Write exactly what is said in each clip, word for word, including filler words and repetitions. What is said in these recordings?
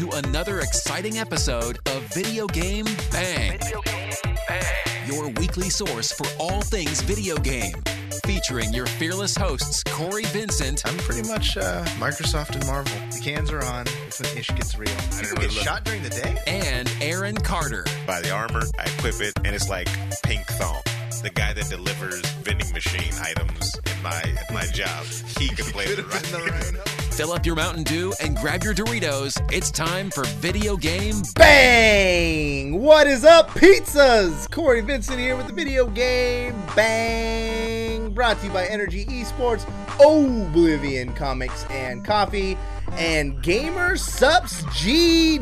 to another exciting episode of Video Game Bang. Video Game Bang. Your weekly source for all things video game. Featuring your fearless hosts, Corey Vincent. I'm pretty much uh, Microsoft and Marvel. The cans are on. It's when ish gets real. People get shot during the day? And Aaron Carter. Buy the armor, I equip it, and it's like pink thong. The guy that delivers vending machine items in my in my job, he can play the right. Fill up your Mountain Dew and grab your Doritos. It's time for Video Game Bang! What is up, pizzas? Corey Vincent here with the Video Game Bang. Brought to you by Energy Esports, Oblivion Comics and Coffee, and Gamer Sups G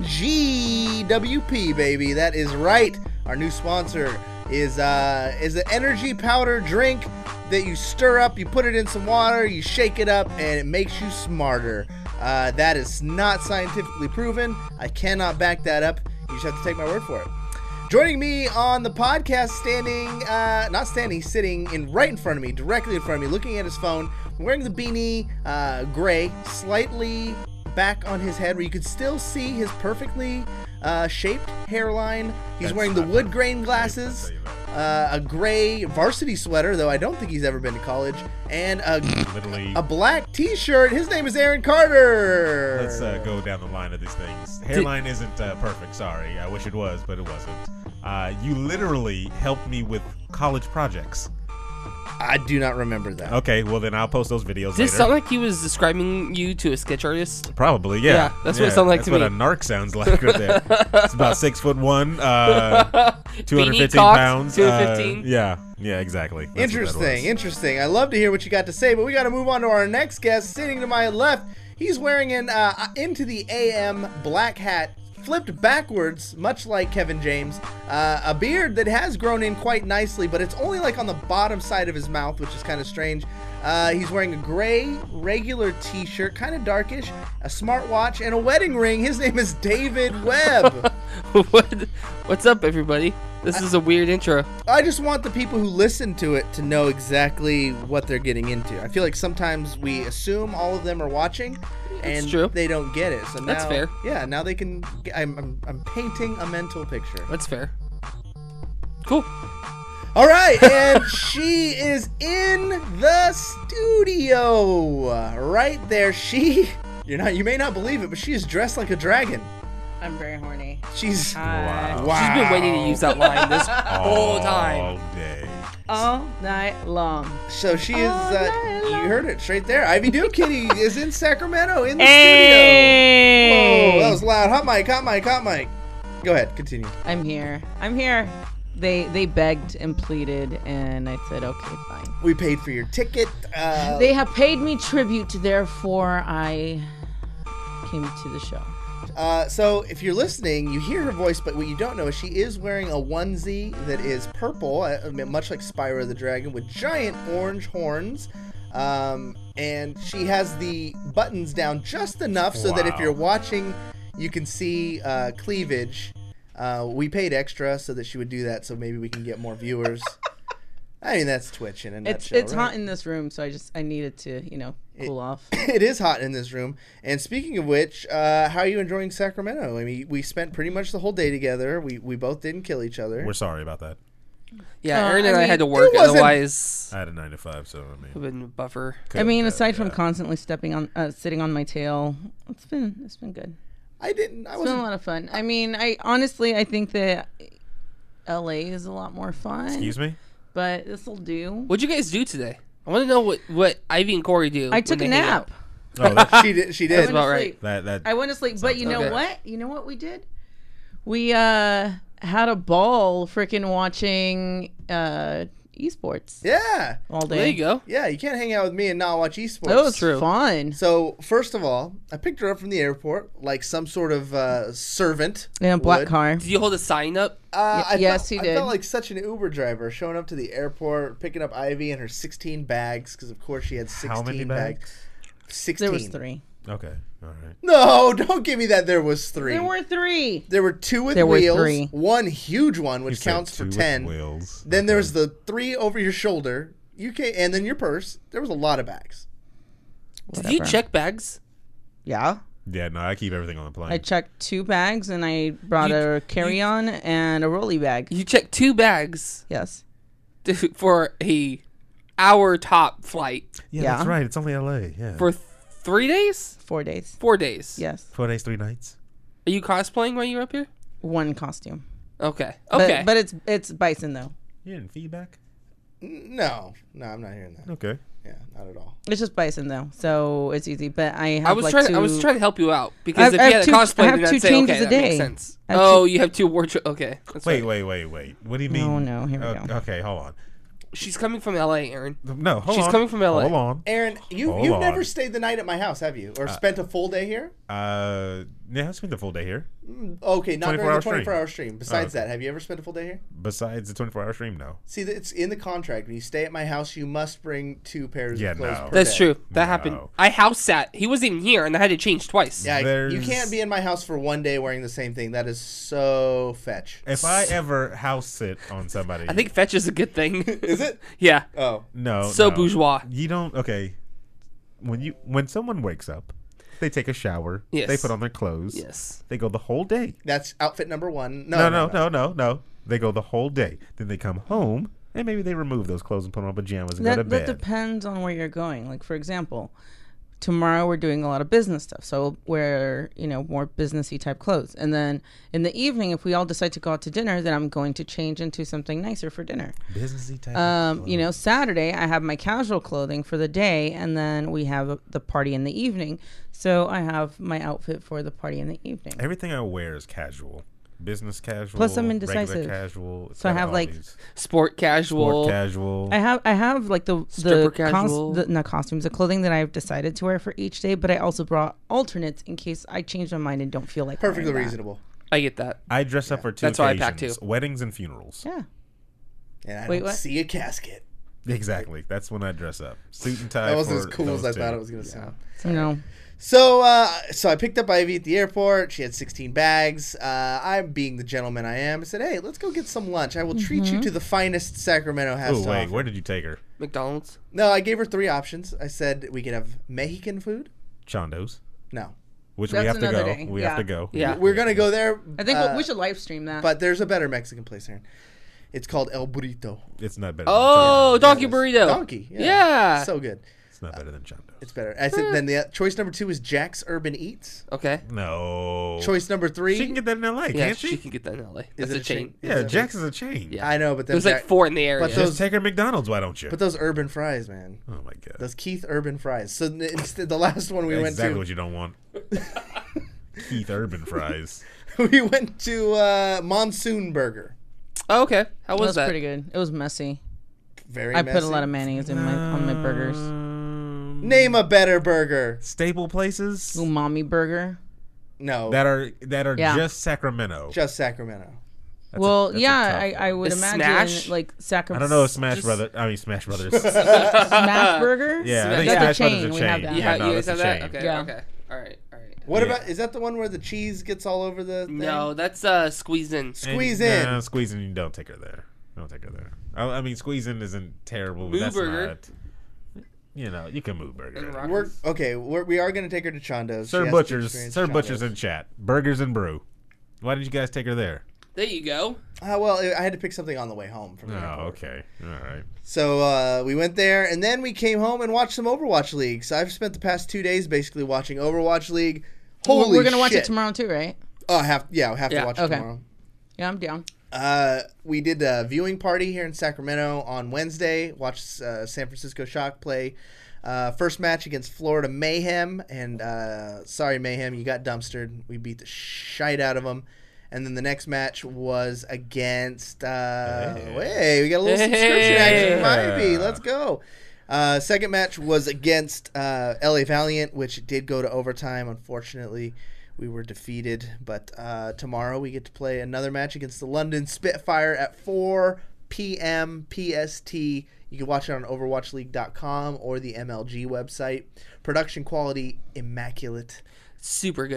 G W P, baby. That is right. Our new sponsor is uh, is an energy powder drink that you stir up, you put it in some water, you shake it up, and it makes you smarter. Uh, that is not scientifically proven. I cannot back that up. You just have to take my word for it. Joining me on the podcast, standing, uh, not standing, sitting in right in front of me, directly in front of me, looking at his phone, wearing the beanie, uh, gray, slightly back on his head where you could still see his perfectly uh, shaped hairline. He's That's wearing the not wood right. grain glasses. Uh, a gray varsity sweater, though I don't think he's ever been to college, and a, Literally, a black t-shirt. His name is Aaron Carter. let's uh, go down the line of these things. Hairline isn't uh, perfect, sorry. I wish it was, but it wasn't. Uh, you literally helped me with college projects. I do not remember that. Okay, well then I'll post those videos Does this later. sound like he was describing you to a sketch artist? Probably, yeah. Yeah, that's what it sounded like that's to what me. a narc sounds like right there. It's about six foot one, uh, two hundred fifteen Beanie cocked, pounds. two hundred fifteen. Uh, yeah, yeah, exactly. That's what that Interesting, was. interesting. I love to hear what you got to say, but we got to move on to our next guest. Sitting to my left, he's wearing an uh, Into the A M black hat, flipped backwards, much like Kevin James. Uh, a beard that has grown in quite nicely, but it's only like on the bottom side of his mouth, which is kind of strange. Uh, he's wearing a gray regular t-shirt, kind of darkish, a smartwatch, and a wedding ring. His name is David Webb. what, what's up, everybody? This is a weird intro. I just want the people who listen to it to know exactly what they're getting into. I feel like sometimes we assume all of them are watching, and true. they don't get it. So now, That's fair. Yeah, now they can. I'm, I'm, I'm painting a mental picture. That's fair. Cool. All right, and she is in the studio right there. She, you're not, you may not believe it, but she is dressed like a dragon. I'm very horny. She's Hi. Wow. wow. She's been waiting to use that line this whole All time. day. All night long. So she is. All Uh, night you long. heard it straight there. Ivy Doo Kitty is in Sacramento in the Hey! studio. Whoa, that was loud. Hot mic, hot mic, hot mic. Go ahead, continue. I'm here. I'm here. They they begged and pleaded, and I said, okay, fine. We paid for your ticket. Uh, They have paid me tribute, therefore I came to the show. uh, so if you're listening, you hear her voice, but what you don't know is she is wearing a onesie that is purple, uh, I mean, much like Spyro the Dragon, with giant orange horns. Um, and she has the buttons down just enough so that if Wow. you're watching, you can see uh, cleavage. Uh, we paid extra so that she would do that, so maybe we can get more viewers. I mean, that's Twitch in a It's nutshell, it's right? hot in this room, so I just I needed to you know cool off. It is hot in this room. And speaking of which, uh, how are you enjoying Sacramento? I mean, we spent pretty much the whole day together. We we both didn't kill each other. We're sorry about that. Yeah, Uh, Aaron I and I, mean, had to it work, wasn't- otherwise I had a nine to five, so I I've mean. been a buffer. I mean, could've, aside uh, from yeah. constantly stepping on, uh, sitting on my tail, it's been it's been good. I didn't. I It's been a wasn't. lot of fun. I mean, I honestly I think that L A is a lot more fun. Excuse me? But this will do. What'd you guys do today? I want to know what, what Ivy and Corey do. I when took a they hang nap. Oh, that, She did. She I did. went about to right. sleep. that, that I went to sleep. But you know okay. what? You know what we did? We uh had a ball freaking watching uh esports Yeah. all out. day. There you go. Yeah. You can't hang out with me and not watch esports. That was True. fun. So first of all, I picked her up from the airport like some sort of uh, servant. In a black would. car. Did you hold a sign up? Uh, I Y- yes, felt, he I felt did. like such an Uber driver showing up to the airport, picking up Ivy and her sixteen bags because of course she had sixteen How many bags? sixteen. There was three. Okay, all right. No, don't give me that. There was three. There were three. There were two with There were wheels, three. one huge one which You said counts for two with ten. wheels. Then Okay. there's the three over your shoulder. You can and then your purse. There was a lot of bags. Did you Whatever. check bags? Yeah. Yeah, no, I keep everything on the plane. I checked two bags and I brought You- a carry-on and a rolly bag. You check two bags Yes. to, for a hour top flight yeah, yeah. that's right. It's only L A. Yeah. for th- three days, Four days. four days. Yes. Four days, three nights. Are you cosplaying while you're up here? One costume. Okay. But, Okay. But it's it's bison though. You didn't feedback? No, no, I'm not hearing that. Okay. Yeah, not at all. It's just bison though, so it's easy. But I have I was like trying. two. I was trying to help you out I because have- if I you have had a two- cosplay, I have then two I'd say, changes okay, a that makes day. sense. I have Oh, two- you have two wardrobe. Okay. That's Wait, right. wait, wait, wait. What do you mean? No, no, here we Uh, go. Okay, hold on. She's coming from L A, Aaron. No, hold She's on. coming from L A. Hold on. Aaron, you Hold you've on. never stayed the night at my house, have you? Or spent a full day here? Uh, yeah, I spent the full day here. Okay, not during twenty-four hour the stream. twenty-four hour stream. Besides Oh, okay. that, have you ever spent a full day here? Besides the twenty-four hour stream, no. See, it's in the contract. When you stay at my house, you must bring two pairs Yeah, of clothes no. per That's day. true. That No. happened. I house sat. He wasn't even here, and I had to change twice. Yeah, you There's- can't be in my house for one day wearing the same thing. That is so fetch. If I ever house sit on somebody, I think fetch is a good thing. Is it? Yeah. Oh, no, So no. bourgeois. You don't. Okay, when you when someone wakes up, they take a shower. Yes. They put on their clothes. Yes. They go the whole day. that's outfit number one. No, No, no, no, no, no. They go the whole day. Then they come home and maybe they remove those clothes and put on pajamas and go to That, that bed. depends on where you're going. Like for example, tomorrow we're doing a lot of business stuff, so wear you know more businessy type clothes. And then in the evening, if we all decide to go out to dinner, then I'm going to change into something nicer for dinner. Businessy type. Um, of you know, clothes. Saturday I have my casual clothing for the day, and then we have the party in the evening. So I have my outfit for the party in the evening. Everything I wear is casual. Business casual. Plus I'm regular indecisive. Casual. It's So I got have, all like, these. Sport casual. sport casual. I have I have like the Stripper the, casual. the not costumes, the clothing that I've decided to wear for each day, but I also brought alternates in case I change my mind and don't feel like Perfectly wearing that. reasonable. I get that. I dress up for two That's why I occasions: pack two. weddings and funerals. Yeah. And I Wait, don't what? see a casket. Exactly. That's when I dress up. Suit and tie. That wasn't as for cool as those I thought two. it was going to sound. No. So, uh, so I picked up Ivy at the airport. She had sixteen bags. Uh, I, being the gentleman I am, said, "Hey, let's go get some lunch. I will treat you to the finest Sacramento has Oh to wait, offer." where did you take her? McDonald's. No, I gave her three options. I said we could have Mexican food. Chondo's. No, Which That's we have to another go. day. We Yeah. have to go. Yeah. we're gonna go there. I think uh, we should live stream that. But there's a better Mexican place here. It's called El Burrito. It's not better. Oh, than Chondo's. donkey burrito. Donkey. Yeah. Yeah. So good. It's not better than Chondo's. It's better. I said then the uh, choice number two is Jack's Urban Eats. Okay. No. Choice number three. She can get that in L A, Yeah, can't she she? can get that in L A. Is That's it a chain. Is Yeah, that- Jack's is a chain. Yeah. I know, but then There's like Jack- four in the area. But those- Just take her to McDonald's, why don't you? But those urban fries, man. oh my god. Those Keith Urban fries. So n- instead, the last one we That's went exactly to, what you don't want. Keith Urban fries. we went to uh, Monsoon Burger. oh, okay. How it was was that? pretty good. It was messy. Very. I messy. put a lot of mayonnaise in my on my burgers. Um, Name a better burger. staple places Umami burger. No, that are that are Yeah. just Sacramento. just Sacramento. That's a- well, that's a yeah, tough I, I one. would The imagine Smash? like Sacramento. I don't know if Smash just- Brothers. I mean Smash Brothers. Smash burger. yeah, I think That's Smash a chain. Brothers is a We chain. have that. You, ha- no, you that's guys a have that? chain. Okay. Yeah. Okay. All right. All right. What Yeah. about? Is that the one where the cheese gets all over the? Thing? No, that's uh squeeze in. And- Squeeze in. Nah, squeeze in. You don't take her there. Don't take her there. I, I mean, squeeze in isn't terrible. But Moo that's Burger. Not, you know, you can move burger. And We're Rockies. okay. We're, we are going to take her to Chondo's. She Sir has to Butchers, experience Sir Chondo's. Butchers in chat. Burgers and brew. Why didn't you guys take her there? There you go. Uh, well, I had to pick something on the way home from Oh, the airport. okay. All right. So uh, we went there, and then we came home and watched some Overwatch League. So I've spent the past two days basically watching Overwatch League. Holy We're, we're gonna watch shit. it tomorrow too, right? Oh, I have yeah, I have Yeah, to watch it okay. tomorrow. Yeah, I'm down. Uh, we did a viewing party here in Sacramento on Wednesday. Watched uh, San Francisco Shock play uh, first match against Florida Mayhem, and uh, sorry Mayhem, you got dumpstered. We beat the shite out of them. And then the next match was against. Uh, Hey. hey, we got a little subscription action from Yeah. Ivy. Let's go. Uh, second match was against uh, L A Valiant, which did go to overtime. Unfortunately, we were defeated. But uh, tomorrow we get to play another match against the London Spitfire at four p.m. P S T. You can watch it on overwatch league dot com or the M L G website. Production quality immaculate. Super good.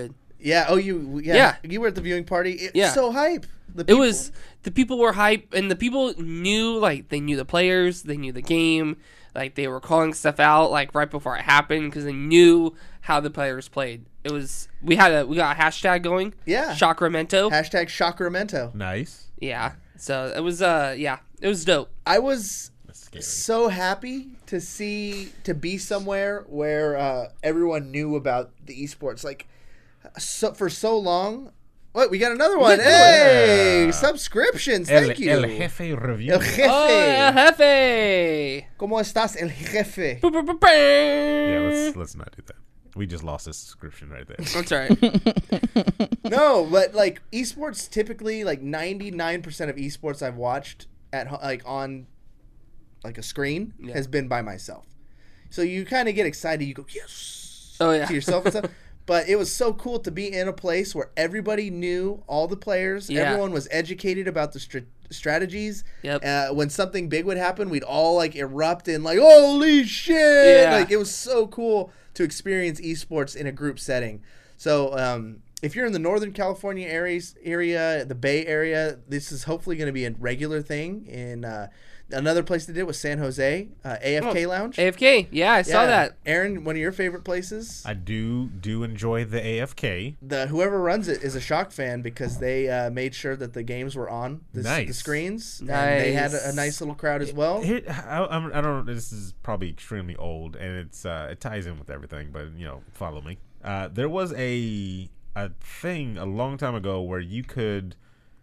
Yeah. Oh, you. Yeah. Yeah. You were at the viewing party. It's Yeah. so hype. The It people- was the people were hype, and the people knew like they knew the players, they knew the game, like they were calling stuff out like right before it happened because they knew how the players played. It was we had a we got a hashtag going. Yeah. Sacramento. Hashtag Sacramento. Nice. Yeah. So it was uh yeah it was dope. I was That's scary. so happy to see to be somewhere where uh, everyone knew about the esports. Like so for so long. What, we got another one. Yeah. Hey, subscriptions. El, Thank you. El Jefe Review. El Jefe. Oh, yeah, Jefe. ¿Cómo estás, El Jefe? Yeah, let's let's not do that. We just lost this subscription right there. That's all right. No, but like esports typically, like ninety-nine percent of esports I've watched at ho- like on like a screen Yeah. has been by myself. So you kind of get excited. You go, yes, Oh, yeah. to yourself and stuff. But it was so cool to be in a place where everybody knew all the players. Yeah. Everyone was educated about the str- strategies. Yep. Uh, when something big would happen, we'd all like erupt in like, holy shit! Yeah. Like it was so cool to experience esports in a group setting. So um, if you're in the Northern California areas, area, the Bay Area, this is hopefully going to be a regular thing. In uh, another place they did was San Jose, uh, A F K Oh, Lounge. A F K. Yeah, I saw Yeah. that. Aaron, one of your favorite places. I do do enjoy the A F K. The whoever runs it is a Shock fan because they uh, made sure that the games were on the, s- the Nice. screens. And they had a, a Nice. nice little crowd as well. Here, I, I'm, I don't. This is probably extremely old, and it's uh, it ties in with everything. But you know, follow me. Uh, there was a a thing a long time ago where you could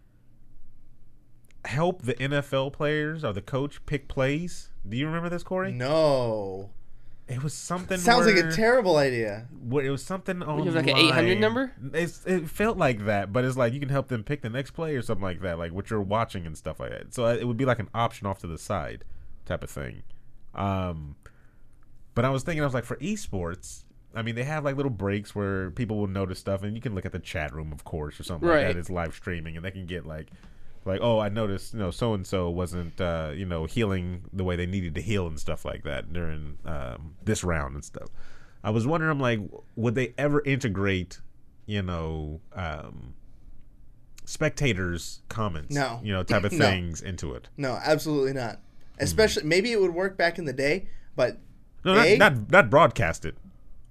help the N F L players or the coach pick plays. Do you remember this, Corey? No. It was something. Sounds like where- a terrible idea. What, it was something on You have like an eight hundred number? It's, it felt like that, but it's like you can help them pick the next play or something like that, like what you're watching and stuff like that. So it would be like an option off to the side type of thing. Um, but I was thinking, I was like, for esports, I mean, they have like little breaks where people will notice stuff, and you can look at the chat room, of course, or something like Right. that. It's live streaming, and they can get like, like, oh, I noticed, you know, so and so wasn't, uh, you know, healing the way they needed to heal and stuff like that during um, this round and stuff. I was wondering, I'm like, would they ever integrate, you know, um, spectators' comments, No. you know, type of No. things into it? No, absolutely not. Especially, maybe it would work back in the day, but No, not, A? not not broadcast it.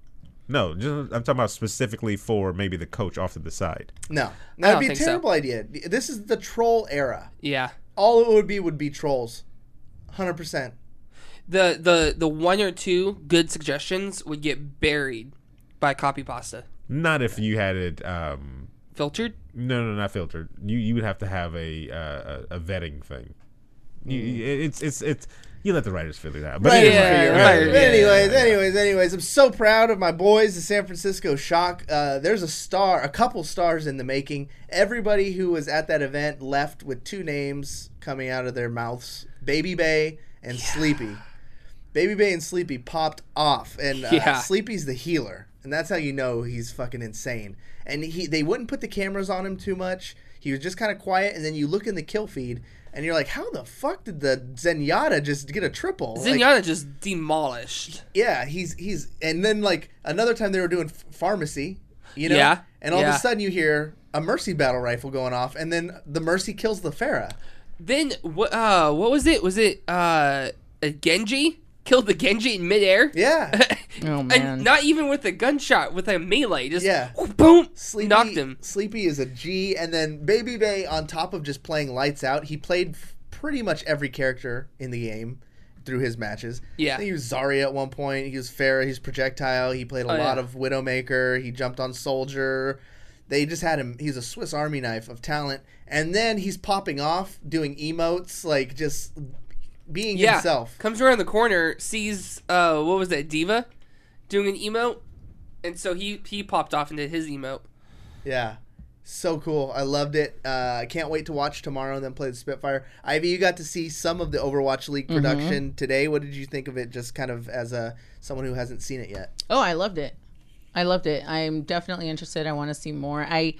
No, just, I'm talking about specifically for maybe the coach off to the side. no. That'd don't be a think so. terrible idea. This is the troll era. Yeah. All it would be would be trolls. one hundred percent. The the the one or two good suggestions would get buried by copy pasta. Not if you had it. Um, Filtered? no, no, not filtered. You you would have to have a uh, a, a vetting thing. You, it's it's it's you let the writers figure it out. But Right, anyway, yeah, figure it right, out. yeah, But anyways, yeah, yeah. anyways, anyways, I'm so proud of my boys, the San Francisco Shock. Uh, there's a star, a couple stars in the making. Everybody who was at that event left with two names coming out of their mouths: Baby Bay and Sleepy. Baby Bay and Sleepy popped off, and uh, Yeah. Sleepy's the healer, and that's how you know he's fucking insane. And he, they wouldn't put the cameras on him too much. He was just kind of quiet, and then you look in the kill feed, and you're like, how the fuck did the Zenyatta just get a triple? Like, Zenyatta just demolished. yeah, he's he's and then like another time they were doing f- pharmacy, you know, Yeah, and all of yeah. a sudden you hear a Mercy battle rifle going off, and then the Mercy kills the Pharah. Then what? Uh, what was it? Was it uh a Genji killed the Genji in midair? Yeah, Oh man. And not even with a gunshot, with a melee, just Yeah. boom, Sleepy knocked him. Sleepy is a G, and then Baby Bay on top of just playing lights out, he played f- pretty much every character in the game through his matches. Yeah. I think he was Zarya at one point. He was Pharah. He's Projectile. He played a Oh, lot yeah. of Widowmaker. He jumped on Soldier. They just had him. He's a Swiss Army knife of talent. And then he's popping off, doing emotes, like just being Yeah, himself. comes around the corner, sees uh what was that Diva doing an emote, and so he he popped off and did his emote. Yeah. So cool. I loved it. Uh, I can't wait to watch tomorrow and then play the Spitfire. Ivy, you got to see some of the Overwatch League production today. What did you think of it, just kind of as a someone who hasn't seen it yet? Oh, I loved it. I loved it. I'm definitely interested. I want to see more. I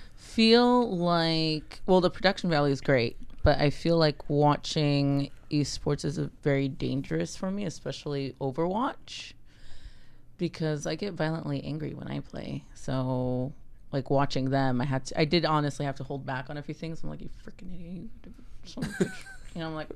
feel like, well, the production value is great, but I feel like watching esports is a very dangerous for me, especially Overwatch, because I get violently angry when I play. So like watching them, I had to, I did honestly have to hold back on a few things. I'm like, you freaking idiot. You know, I'm like,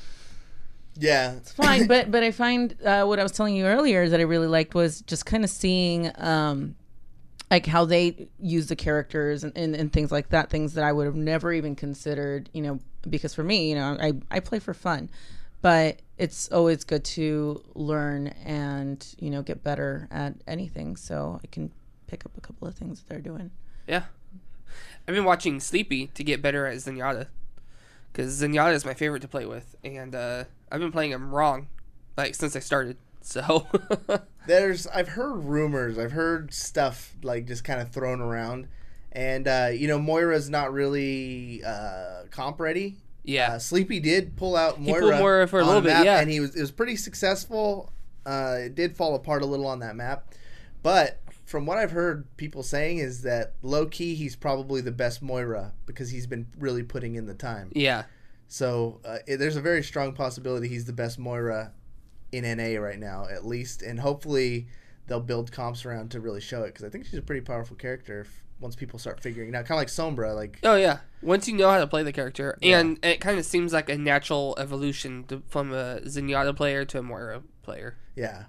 Yeah, it's fine. but but I find uh, what I was telling you earlier that I really liked was just kind of seeing um, like how they use the characters and, and, and things like that, things that I would have never even considered, you know, because for me, you know, I, I play for fun, but it's always good to learn and, you know, get better at anything. So I can pick up a couple of things that they're doing. Yeah. I've been watching Sleepy to get better at Zenyatta, because Zenyatta is my favorite to play with, and uh, I've been playing him wrong, like, since I started. So there's I've heard rumors, I've heard stuff like just kind of thrown around, and uh, you know, Moira's not really uh, comp ready. Yeah, uh, Sleepy did pull out Moira, he pulled Moira for a on little map, bit, yeah, and he was it was pretty successful. Uh, it did fall apart a little on that map, but from what I've heard people saying is that low key he's probably the best Moira because he's been really putting in the time. Yeah. So uh, it, there's a very strong possibility he's the best Moira in N A right now, at least, and hopefully they'll build comps around to really show it, because I think she's a pretty powerful character if, once people start figuring it out. Kind of like Sombra, like oh yeah, once you know how to play the character, Yeah. and it kind of seems like a natural evolution to, from a Zenyatta player to a Moira player. yeah.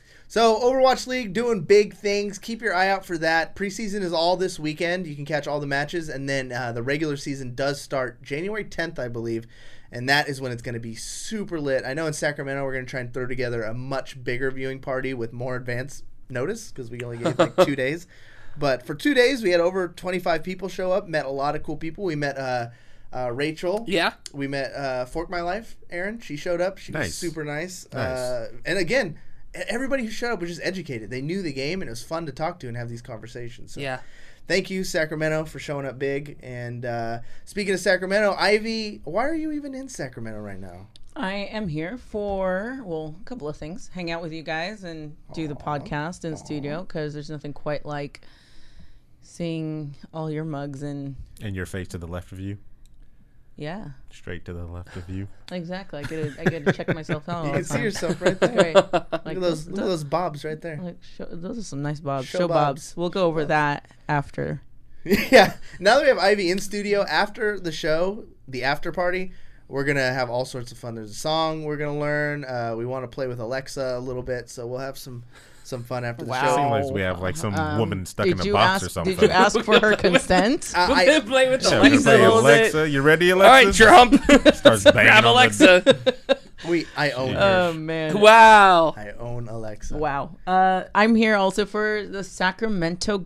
So Overwatch League doing big things. Keep your eye out for that. Preseason is all this weekend. You can catch all the matches, and then uh, the regular season does start January tenth, I believe. And that is when it's going to be super lit. I know in Sacramento we're going to try and throw together a much bigger viewing party with more advance notice, because we only gave like two days. But for two days, we had over twenty-five people show up, met a lot of cool people. We met uh, uh, Rachel. Yeah. We met uh, Fork My Life, Erin. She showed up. She was Nice. super nice. Nice. Uh, and again, everybody who showed up was just educated. They knew the game, and it was fun to talk to and have these conversations. So. Yeah. Thank you, Sacramento, for showing up big. And uh, speaking of Sacramento, Ivy, why are you even in Sacramento right now? I am here for, well, a couple of things. Hang out with you guys and do the podcast in studio, because there's nothing quite like seeing all your mugs and, And your face to the left of you, yeah, straight to the left of you. exactly. I get to, I get to check myself out all You the can see time. yourself right there. Great. Look Like at those, those, look at those bobs right there. like show, those are some nice bobs. Show Show, bobs. bobs. We'll go over that after. Yeah. Now that we have Ivy in studio, after the show, the after party, we're going to have all sorts of fun. There's a song we're going to learn. Uh, we want to play with Alexa a little bit, so we'll have some some fun after the Wow. show. Seems like we have like some Um, woman stuck did in a you box ask, or something. Did you ask for her consent? Uh, We're I- gonna play with Yeah, we're gonna Alexa play a little bit. Alexa. You ready, All Alexa? right, Trump. Starts banging Grab on Alexa. we, I own Oh her. man. Wow. I own Alexa. Wow. Uh, I'm here also for the Sacramento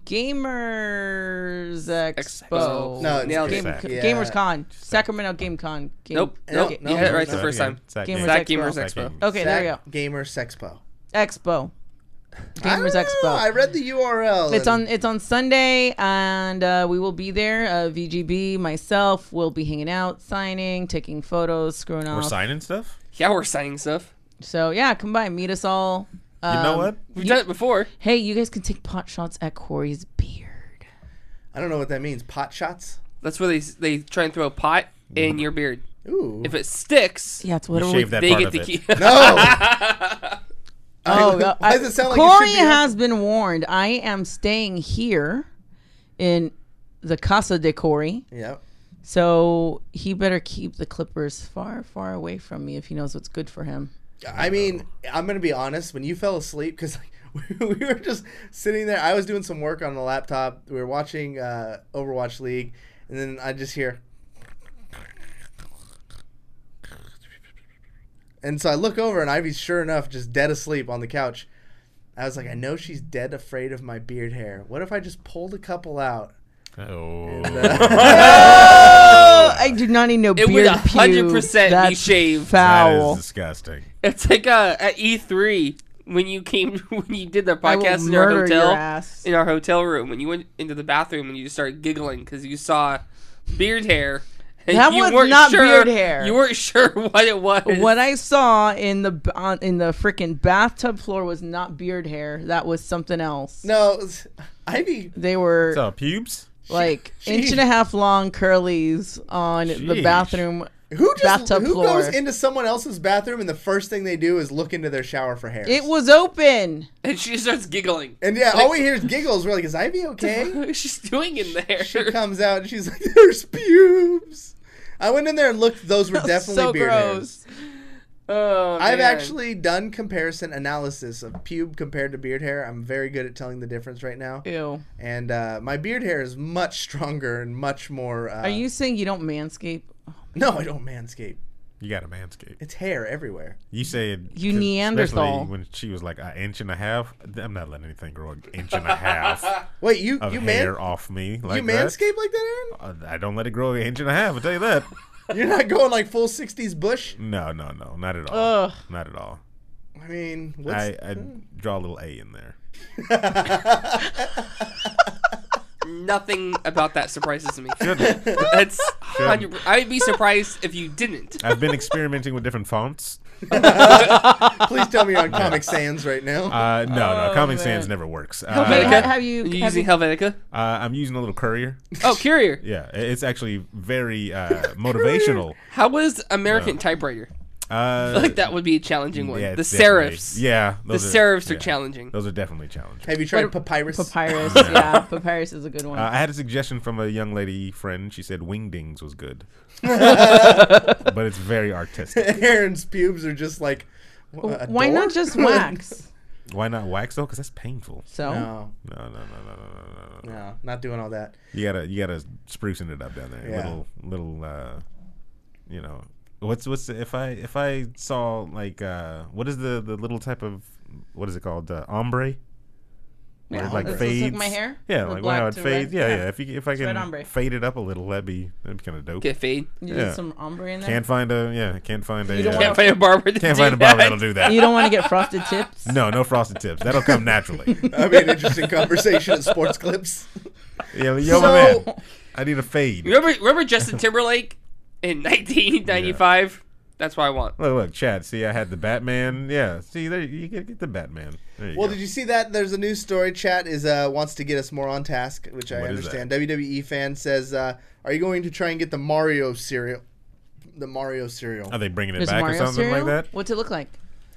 Gamers Expo. Expo. No, it's Nailed it. Game, Sac. Yeah. Gamers Con. Sacramento Game Con. Game, Nope. No, Nope. no, you had it no, right no. the first time. Sac Gamers Sac Expo. Gamers Sac Expo. Gamers. Okay, there you go. Sac Gamers Expo. Expo. I Gamers don't know. Expo. I read the U R L. It's and- on it's on Sunday, and uh, we will be there. Uh, V G B, myself, will be hanging out, signing, taking photos, screwing We're off. signing stuff. Yeah, we're signing stuff. So yeah, come by, meet us all. You know Um, what? We've done it before. Hey, you guys can take pot shots at Corey's beard. I don't know what that means. Pot shots? That's where they they try and throw a pot in your beard. Ooh. If it sticks, Yeah, it's You whatever. we- shave that they part get of to it. keep. No. Oh, I- God. why does it sound like it Corey should be on- has been warned. I am staying here in the Casa de Corey, Yep. so he better keep the Clippers far, far away from me if he knows what's good for him. I mean, I'm going to be honest. When you fell asleep, because we were just sitting there. I was doing some work on the laptop. We were watching uh, Overwatch League, and then I just hear. And so I look over, and Ivy's sure enough just dead asleep on the couch. I was like, I know she's dead afraid of my beard hair. What if I just pulled a couple out? Oh. And, uh, Oh, I do not need no It beard would a hundred pube. percent be That's shaved. That Foul. is disgusting. It's like uh, at E three when you came when you did the I will podcast in our murder hotel your ass. in our hotel room when you went into the bathroom and you just started giggling because you saw beard hair. And That you was weren't not sure, beard hair. You weren't sure what it was. What I saw in the b- on, in the freaking bathtub floor was not beard hair. That was something else. no, Ivy. They were So pubes. like she- inch and a half long curlies on the Sheesh. bathroom Who just bathtub who floor. goes into someone else's bathroom and the first thing they do is look into their shower for hairs? It was open. And she starts giggling. and yeah, all we hear is giggles. We're like, "Is Ivy okay?" What is she doing in there? She comes out and she's like, "There's pubes." I went in there and looked. Those were definitely so beard gross. hairs. Oh, I've man. actually done comparison analysis of pube compared to beard hair. I'm very good at telling the difference right now. Ew. And uh, my beard hair is much stronger and much more. Uh, Are you saying you don't manscape? No, I don't manscape. You got a manscape. It's hair everywhere. You said You 'cause Neanderthal. especially when she was like an inch and a half. I'm not letting anything grow an inch and a half Wait, you of you hair man off me like you that. manscape like that, Uh, I don't let it grow an inch and a half. I'll tell you that. Aaron? You're not going like full sixties bush. No, no, no, not at all. Ugh. Not at all. I mean, what's, I I draw a little A in there. Nothing about that surprises me. That's one hundred I'd be surprised if you didn't. I've been experimenting with different fonts. please tell me you're on Comic Sans right now. Uh, no, no, Oh, Comic man. Sans never works. Uh, Wait, Helvetica? ha- have you? Are you have using you- Helvetica? uh, I'm using a little Courier. Oh, Courier. Yeah, it- it's actually very uh, motivational. How was American typewriter? Uh, I feel like that would be a challenging one. yeah, the it's definitely- serifs. Yeah, The those serifs are yeah, challenging. Those are definitely challenging. Have you tried What- papyrus? Papyrus. Yeah, papyrus is a good one. Uh, I had a suggestion from a young lady friend. She said wingdings was good, but it's very artistic. Aaron's pubes are just like. a Why door? not just wax? Why not wax though? Because that's painful. So No, No, no, no, no, no, no, no, no. no, not doing all that. You gotta, you gotta sprucing it up down there. Yeah. Little, little, uh, you know, what's what's the, if I if I saw like uh, what is the the little type of what is it called uh, ombre? Where Yeah, it like ombre. This looks fades. like my hair? Yeah, The like black how it to fades. red? Yeah, Yeah. yeah. If you if I red can ombre. fade it up a little, that'd be that'd be kind of dope. Get fade. You Yeah. need some ombre in there. Can't find a yeah. Can't find a. You don't uh, wanna- Can't find a barber. To can't do find a barber that. that'll do that. You don't want to get frosted tips. No, no frosted tips. That'll come naturally. That'd be an interesting conversation at Sports Clips. Yeah, yo, my So- man. I need a fade. Remember, remember Justin Timberlake in nineteen ninety-five? That's what I want. Look, look, Chad. See, I had the Batman. Yeah, see, there you get, get the Batman. There you Well, go. did you see that? There's a news story. Chat is uh, wants to get us more on task, which I What is understand. W W E fan says, uh, "Are you going to try and get the Mario cereal? The Mario cereal." Are they bringing it There's back Mario or something cereal? like that? What's it look like?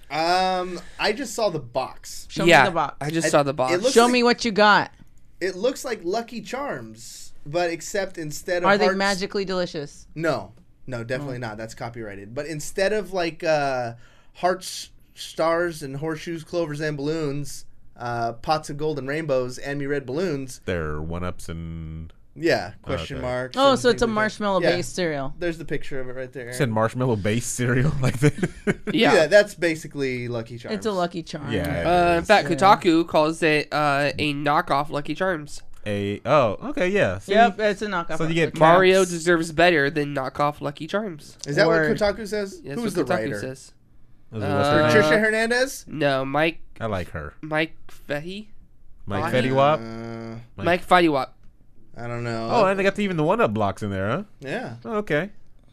Um, I just saw the box. Show yeah, me the box. I just I- saw the box. it looks Show like- me what you got. It looks like Lucky Charms, but except instead of Are they hearts- magically delicious? No, no, definitely not. That's copyrighted. But instead of like uh, hearts, stars, and horseshoes, clovers, and balloons, uh, pots of gold and rainbows, and me red balloons. They're one ups and Yeah, question Okay. marks. Oh, and so it's things a like that. marshmallow-based Yeah, cereal. there's the picture of it right there. said marshmallow based cereal like that. yeah. Yeah, that's basically Lucky Charms. It's a Lucky Charm. Yeah. Uh, in fact, Yeah. Kotaku calls it uh, a knockoff Lucky Charms. A oh okay yeah. See? Yep, it's a knockoff. So you of get Lucky Mario Caps. deserves better than knockoff Lucky Charms. Is that Word. what Kotaku says? That's Who's what the Kotaku writer? says. What's her- what's her Uh, name? Patricia Hernandez. No, Mike I like her. Mike Fahey? Mike Fahey? Fetty Wap. Uh, Mike- Mike Fahey Wap. I don't know. Oh, and they got even the one up blocks in there, huh? yeah. Oh, okay.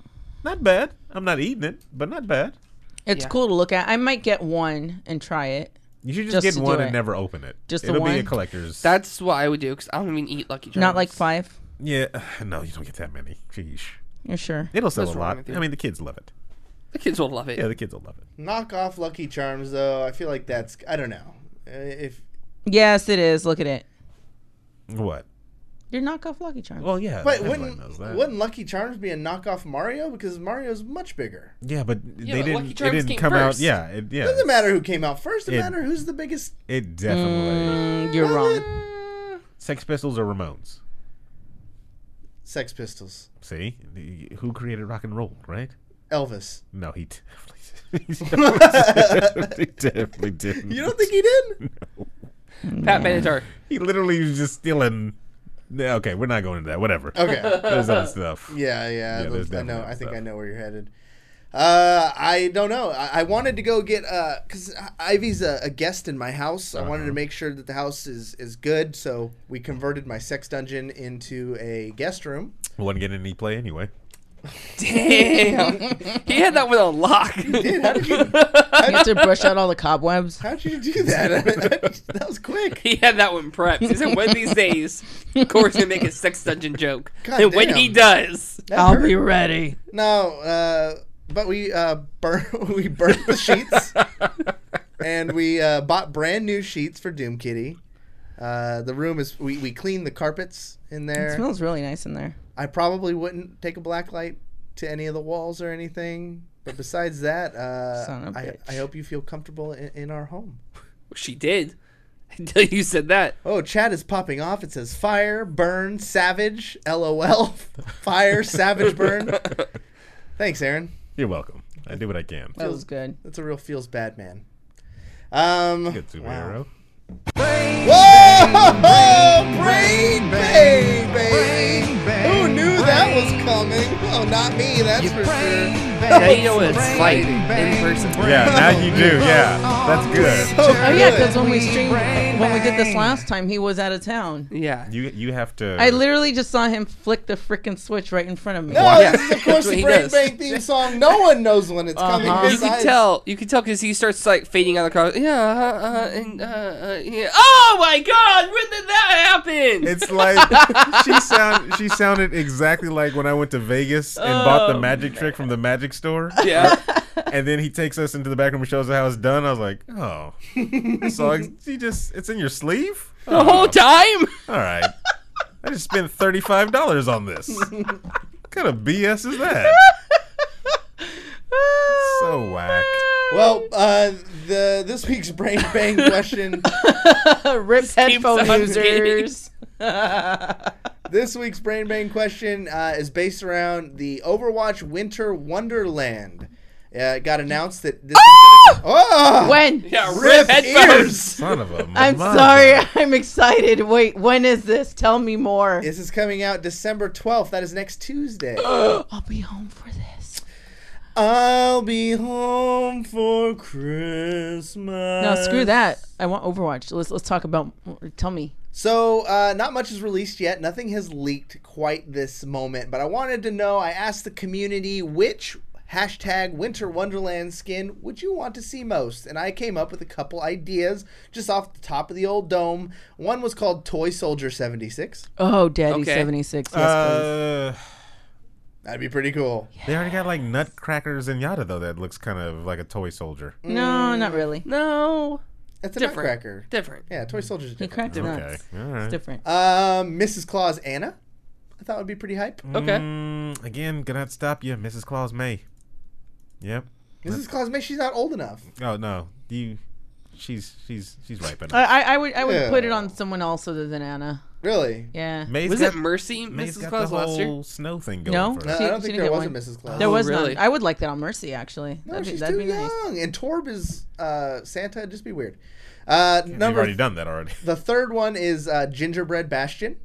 Not bad. I'm not eating it, but not bad. It's Yeah. cool to look at. I might get one and try it. You should just, Just get to do one it. and never open it. Just the It'll be a one? collector's. That's what I would do because I don't even eat Lucky Charms. Not like five. yeah. No, you don't get that many. Sheesh. You're sure? It'll sell What's a wrong lot. with you? I mean, the kids love it. The kids will love it. Yeah, the kids will love it. Knock off Lucky Charms though. I feel like that's. I don't know. Uh, If Yes, it is. Look at it. What? Your knockoff Lucky Charm. Well, yeah. but everybody wouldn't knows that. wouldn't Lucky Charms be a knockoff Mario because Mario's much bigger? Yeah, but Yeah, they but Lucky didn't. It Charms didn't came come out. first. Yeah, it, yeah. Doesn't matter who came out first. It, It- matter who's the biggest. It definitely. Mm, you're wrong. Uh, Sex Pistols or Ramones? Sex Pistols. See, The- who created rock and roll, right? Elvis. No, he definitely, he definitely, he definitely didn't. You don't think he did? Pat Benatar. He literally was just stealing. Yeah, okay, we're not going into that. Whatever. Okay. There's other stuff. Yeah, yeah. Yeah, those- there's I know. definitely I think stuff. I know where you're headed. Uh, I don't know. I, I wanted to go get uh, cause Ivy's a, a guest in my house. I wanted Uh-huh. to make sure that the house is is good. So we converted my sex dungeon into a guest room. Wasn't getting any play anyway. Damn. He had that one on lock. Dude, how did you? You have to brush out all the cobwebs. How did you do that? That was quick. He had that one prepped. He said, one of these days, Corey's going to make a sex dungeon joke. God and when damn. he does, That I'll hurt. be ready. No, uh, but we uh, burn we burned the sheets, and we uh, bought brand new sheets for Doom Kitty. Uh, the room is we, we cleaned the carpets in It there. smells really nice in there. I probably wouldn't take a black light to any of the walls or anything. But besides that, uh, Son of a I, bitch. I hope you feel comfortable in, in our home. she did. Until you said that. Oh, chat is popping off. It says fire, burn, savage, LOL. Fire, savage, burn. Thanks, Aaron. You're welcome. I do what I can. That was good. That's a real feels bad man. Um, Good superhero. Whoa! Brain baby! Who knew that was coming? Well, not me, that's for sure. Now you know what it's like in person. Yeah, now you do. Yeah, that's good. So Oh yeah, good. because when we streamed, when we did this last time, he was out of town. Yeah. You you have to. I literally just saw him flick the freaking switch right in front of me. No, Yeah, this is of that's course what the he Brain does. Bang theme song. No one knows when it's coming. Uh-huh. You can besides- tell. You can tell because he starts like fading out of the crowd. Yeah, uh, uh, and uh, uh, yeah. Oh my God! When did that happen? It's like she sound she sounded exactly like when I went to Vegas and bought the magic trick from the magic store. yeah. And then he takes us into the back room and shows us how it's done. I was like, oh, so he just it's in your sleeve The whole time. All right, I just spent thirty five dollars on this. What kind of B S is that? So whack. Well, uh, the this week's Brain Bang question. Rip headphone on users. This week's Brain Bang question uh, is based around the Overwatch Winter Wonderland. Uh, it got announced that this is gonna oh! When? Yeah. Rip Rip headphones. ears. Son of a. I'm mother. sorry. I'm excited. Wait, when is this? Tell me more. This is coming out December twelfth. That is next Tuesday. I'll be home for this. I'll be home for Christmas. No, screw that. I want Overwatch. Let's let's talk about. Tell me. So, uh, not much is released yet. Nothing has leaked quite this moment. But I wanted to know, I asked the community, which hashtag Winter Wonderland skin would you want to see most? And I came up with a couple ideas just off the top of the old dome. One was called Toy Soldier seventy-six. Oh, Daddy Okay. seventy-six. Yes, Uh, That'd be pretty cool. they already got like nutcrackers and yada though. That looks kind of like a toy soldier. please. No, not really. No. That's a Different. nutcracker. Different. Yeah, Toy Soldier's He different. cracks Okay, nuts. all It's right. different. Um, Missus Claus Anna, I thought would be pretty hype. Okay. Mm, again, gonna have to stop you, Missus Claus May. Yep. Missus Claus, maybe she's not old enough. Oh no, you. She's she's she's ripe enough. I, I, I would I would Yeah. put it on someone else other than Anna. Really? Yeah. May's Was got, it Mercy, May's Missus got Claus the last whole year? snow thing going No? for No, her. She- I don't she think didn't there get was one. a Missus Claus. There Oh, was really? none. I would like that on Mercy actually. No, that'd be, she's that'd too be nice. young. And Torb is uh, Santa. It'd just be weird. Uh, You've number already done that already. The third one is uh, Gingerbread Bastion.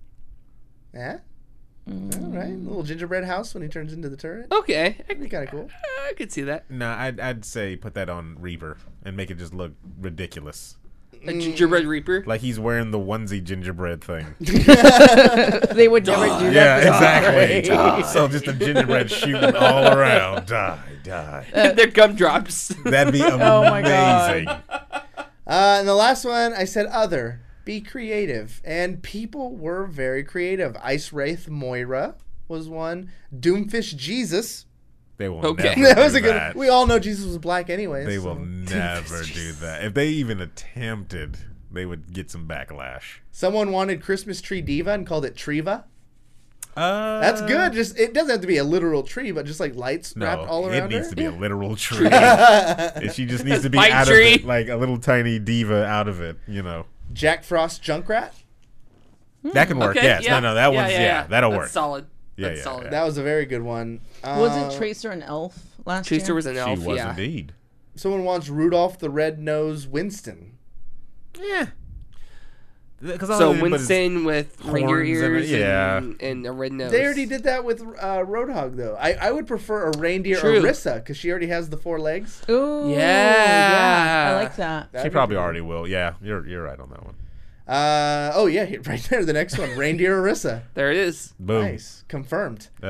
Yeah. Mm. All right. Little gingerbread house when he turns into the turret. Okay. I, That'd be kind of cool. I could see that. No, I'd I'd say put that on Reaver and make it just look ridiculous. A gingerbread reaper. Like he's wearing the onesie gingerbread thing. They would never do yeah, that. exactly. So just a gingerbread shooting all around. Die, die. Their gumdrops. That'd be amazing. Oh my God. Uh, and the last one, I said other. Be creative. And people were very creative. Ice Wraith Moira was one. Doomfish Jesus. They will Okay. never That do was a good that. We all know Jesus was black anyway. They so. will never do that. If they even attempted, they would get some backlash. Someone wanted Christmas Tree Diva and called it Triva. Uh, That's good. Just It doesn't have to be a literal tree, but just like lights No, wrapped all it around needs her. to be a literal tree. And she just needs to be Fight out tree. of it, like a little tiny diva out of it. You know, Jack Frost Junkrat. that can work. Okay, yes, yeah. no, no, that yeah, one's yeah, yeah, yeah. that'll That's work. solid. Yeah, That's yeah, solid. yeah. That was a very good one. Wasn't Uh, Tracer an elf last Tracer year? was an She elf. was yeah. indeed. Someone wants Rudolph the Red-Nosed Winston. Yeah. So Winston with reindeer horns and- ears yeah. and, and a red nose. They already did that with uh, Roadhog, though. I, I would prefer a reindeer True. Orisa because she already has the four legs. Ooh, Yeah. yeah. I like that. That'd She be probably cool. already will. Yeah, you're you're right on that one. Uh, oh, yeah, right there. The next one, reindeer Orisa. There it is. Boom. Nice. Confirmed. Yep.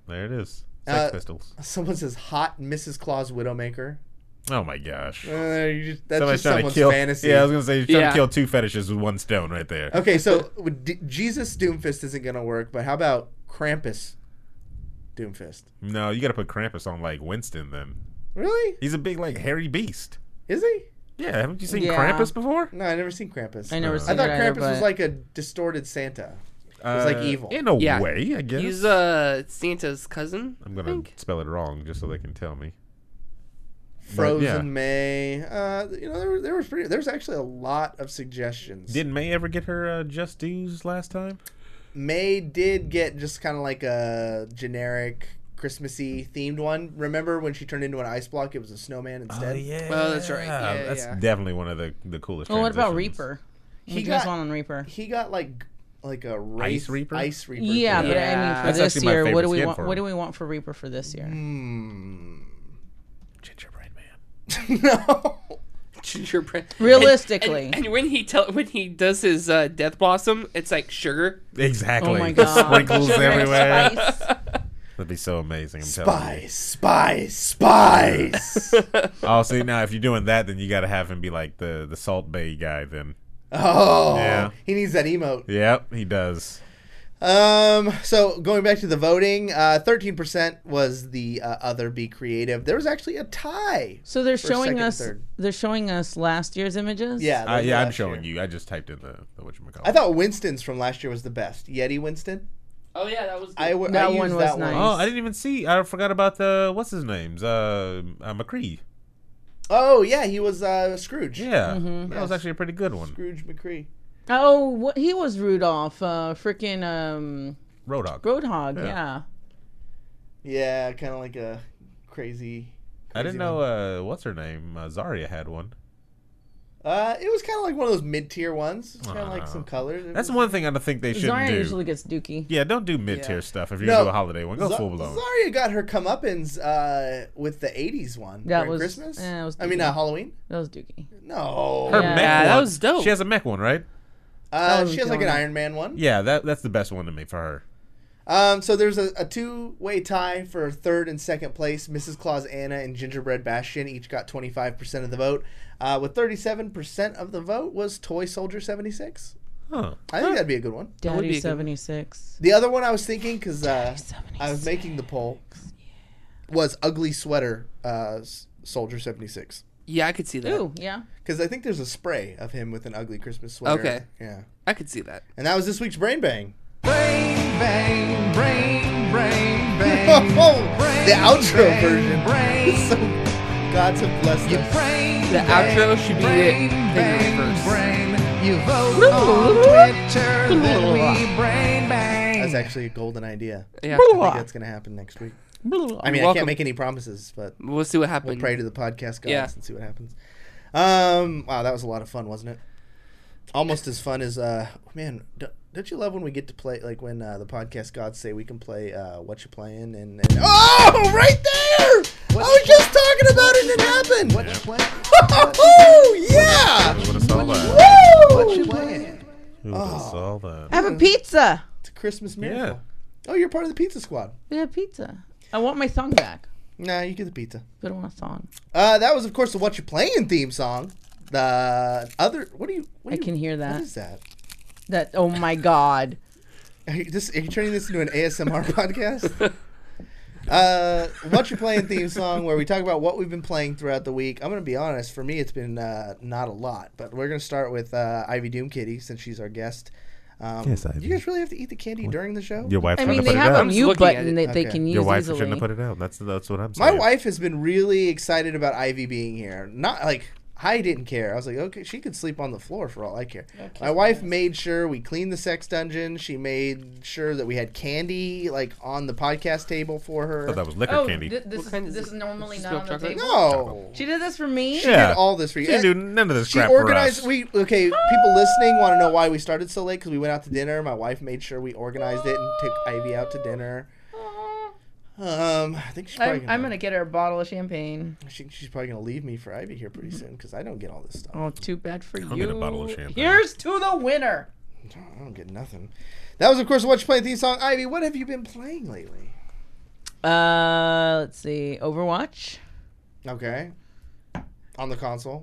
There it is. Sex Uh, Pistols. Someone says hot Missus Claus Widowmaker. Oh my gosh. Uh, you just, that's Somebody's just trying someone's to kill. fantasy. Yeah, I was gonna say you're trying Yeah. to kill two fetishes with one stone right there. Okay, so D- Jesus Doomfist isn't gonna work, but how about Krampus Doomfist? No, you got to put Krampus on like Winston then. Really? He's a big like hairy beast. Is he? Yeah, haven't you seen Yeah. Krampus before? No, I never seen Krampus. I never Uh, seen I thought it either, Krampus was but- like a distorted Santa. It's like evil. In a Yeah. way, I guess. He's uh Santa's cousin. I'm I gonna think. spell it wrong just so they can tell me. Frozen yeah. May. Uh, you know, there, there was pretty. There was actually a lot of suggestions. Did May ever get her uh, just dues last time? May did get just kind of like a generic Christmassy themed one. Remember when she turned into an ice block? It was a snowman instead. Oh yeah. Well, that's right. Yeah, that's yeah. definitely one of the the coolest. Well, what about transitions. Reaper? He He got got- one on Reaper. He got like like a race, Ice Reaper? Ice Reaper. Yeah, thing. but I mean, Yeah. for That's this actually my year, what favorite do we skin want? for What him. do we want for Reaper for this year? Hmm. Gingerbread Man? No. Gingerbread. Realistically. And, and, and when he tell when he does his uh, death blossom, it's like sugar. Exactly. Oh my god! Sprinkles Sugar and everywhere. spice. That'd be so amazing. I'm telling you. Spice, spice, spice. Oh, see now if you're doing that, then you got to have him be like the the Salt Bay guy. Then. Oh, Yeah. he needs that emote. Yep, he does. Um, so going back to the voting, uh, thirteen percent was the uh, other Be Creative. There was actually a tie. So they're For showing second and us. third. They're showing us last year's images. Yeah, Uh, those yeah, were I'm last showing year. you. I just typed in the, the whatchamacallit. I thought Winston's from last year was the best. Yeti Winston. Oh yeah, that was. Good. I, w- That I one used was that nice. one. Oh, I didn't even see. I forgot about the what's his name's uh, uh McCree. Oh yeah, he was uh, Scrooge. Yeah, Mm-hmm. that was Yes. actually a pretty good one. Scrooge McCree. Oh, what, he was Rudolph. Uh, freaking um, Road Hog. Roadhog. Yeah. Yeah. Yeah, kind of like a crazy. I didn't crazy know. one. Uh, what's her name? Uh, Zarya had one. Uh, it was kind of like one of those mid-tier ones. It's kind of like Uh, some colors. It That's was- one thing I don't think they shouldn't Zarya do. usually gets dookie. Yeah, don't do mid tier Yeah. stuff if you're No, gonna do a holiday one. Go Z- full blown. Zarya got her comeuppance uh, with the eighties one. That during was- Christmas. eh, it was I mean, dookie. uh, Halloween. That was dookie. No. Her Yeah. mech Yeah, one. that was dope. She has a mech one, right? Uh, was she has like an killing it. Iron Man one. Yeah, that that's the best one to me for her. Um, so there's a, a two-way tie for third and second place. Missus Claus Anna and Gingerbread Bastion each got twenty-five percent of the vote. Uh, with thirty-seven percent of the vote was Toy Soldier seventy-six. Huh. I think that'd be a good one. would Daddy be a good- seventy-six. The other one I was thinking, because uh, seventy-six. I was making the poll, was Ugly Sweater uh, S- Soldier seventy-six. Yeah, I could see that. Ooh, yeah. Because I think there's a spray of him with an ugly Christmas sweater. Okay. Yeah. I could see that. And that was this week's Brain Bang. Brain bang, brain, brain, bang. The outro version. Brain, So, God's have blessed you us. brain, The bang, outro should be brain, it in bang, reverse. brain. You vote on Twitter, then we brain bang. That's actually a golden idea. Yeah, I think that's going to happen next week. I mean, I Welcome. can't make any promises, but we'll see what we'll happens. pray to the podcast gods Yeah. and see what happens. Um, wow, that was a lot of fun, wasn't it? Almost as fun as uh, man. Don't, don't you love when we get to play, like when uh, the podcast gods say we can play uh, what you playing and, and oh, right there! I was just talking about it and it happened. What you playing? Oh yeah! Who would have saw that? Woo! What you playing? Who would have saw that? I have a pizza. It's a Christmas miracle. Yeah. Oh, you're part of the pizza squad. We have pizza. I want my song back. Nah, you get the pizza. I don't want a song. Uh, that was, of course, the "What You Playing" theme song. The other, what do you? What do I you- can hear that. What is that? That. Oh my God. Are you, this, are you turning this into an A S M R podcast? Uh, "What You Playing" theme song, where we talk about what we've been playing throughout the week. I'm gonna be honest. For me, it's been uh, not a lot, but we're gonna start with uh, Ivy Doom Kitty since she's our guest. Um, Yes, do Ivy. you guys really have to eat the candy during the show? Your wife I trying mean, to they put it have a out. I'm just mute looking at button it. that they Okay. can use Your wife easily. shouldn't have put it out. That's that's what I'm My saying. wife has been really excited about Ivy being here. Not like I didn't care. I was like, okay, she could sleep on the floor for all I care. My wife made sure we cleaned the sex dungeon. She made sure that we had candy like on the podcast table for I her. thought that was liquor Oh, candy. th- this, What kind is, is this it? is normally Just not milk on the chocolate? table. No, She did this for me. she Yeah. did all this for you. She didn't do none of this She crap organized. for us. We okay. People listening want to know why we started so late because we went out to dinner. My wife made sure we organized it and took Ivy out to dinner. Um, I think she's probably I'm, gonna, I'm gonna get her a bottle of champagne. She, she's probably gonna leave me for Ivy here pretty soon because I don't get all this stuff. Oh, too bad for I'll you. get a bottle of champagne. Here's to the winner. I don't get nothing. That was, of course, the What You Playing theme song. Ivy, what have you been playing lately? Uh, let's see. Overwatch. Okay. On the console.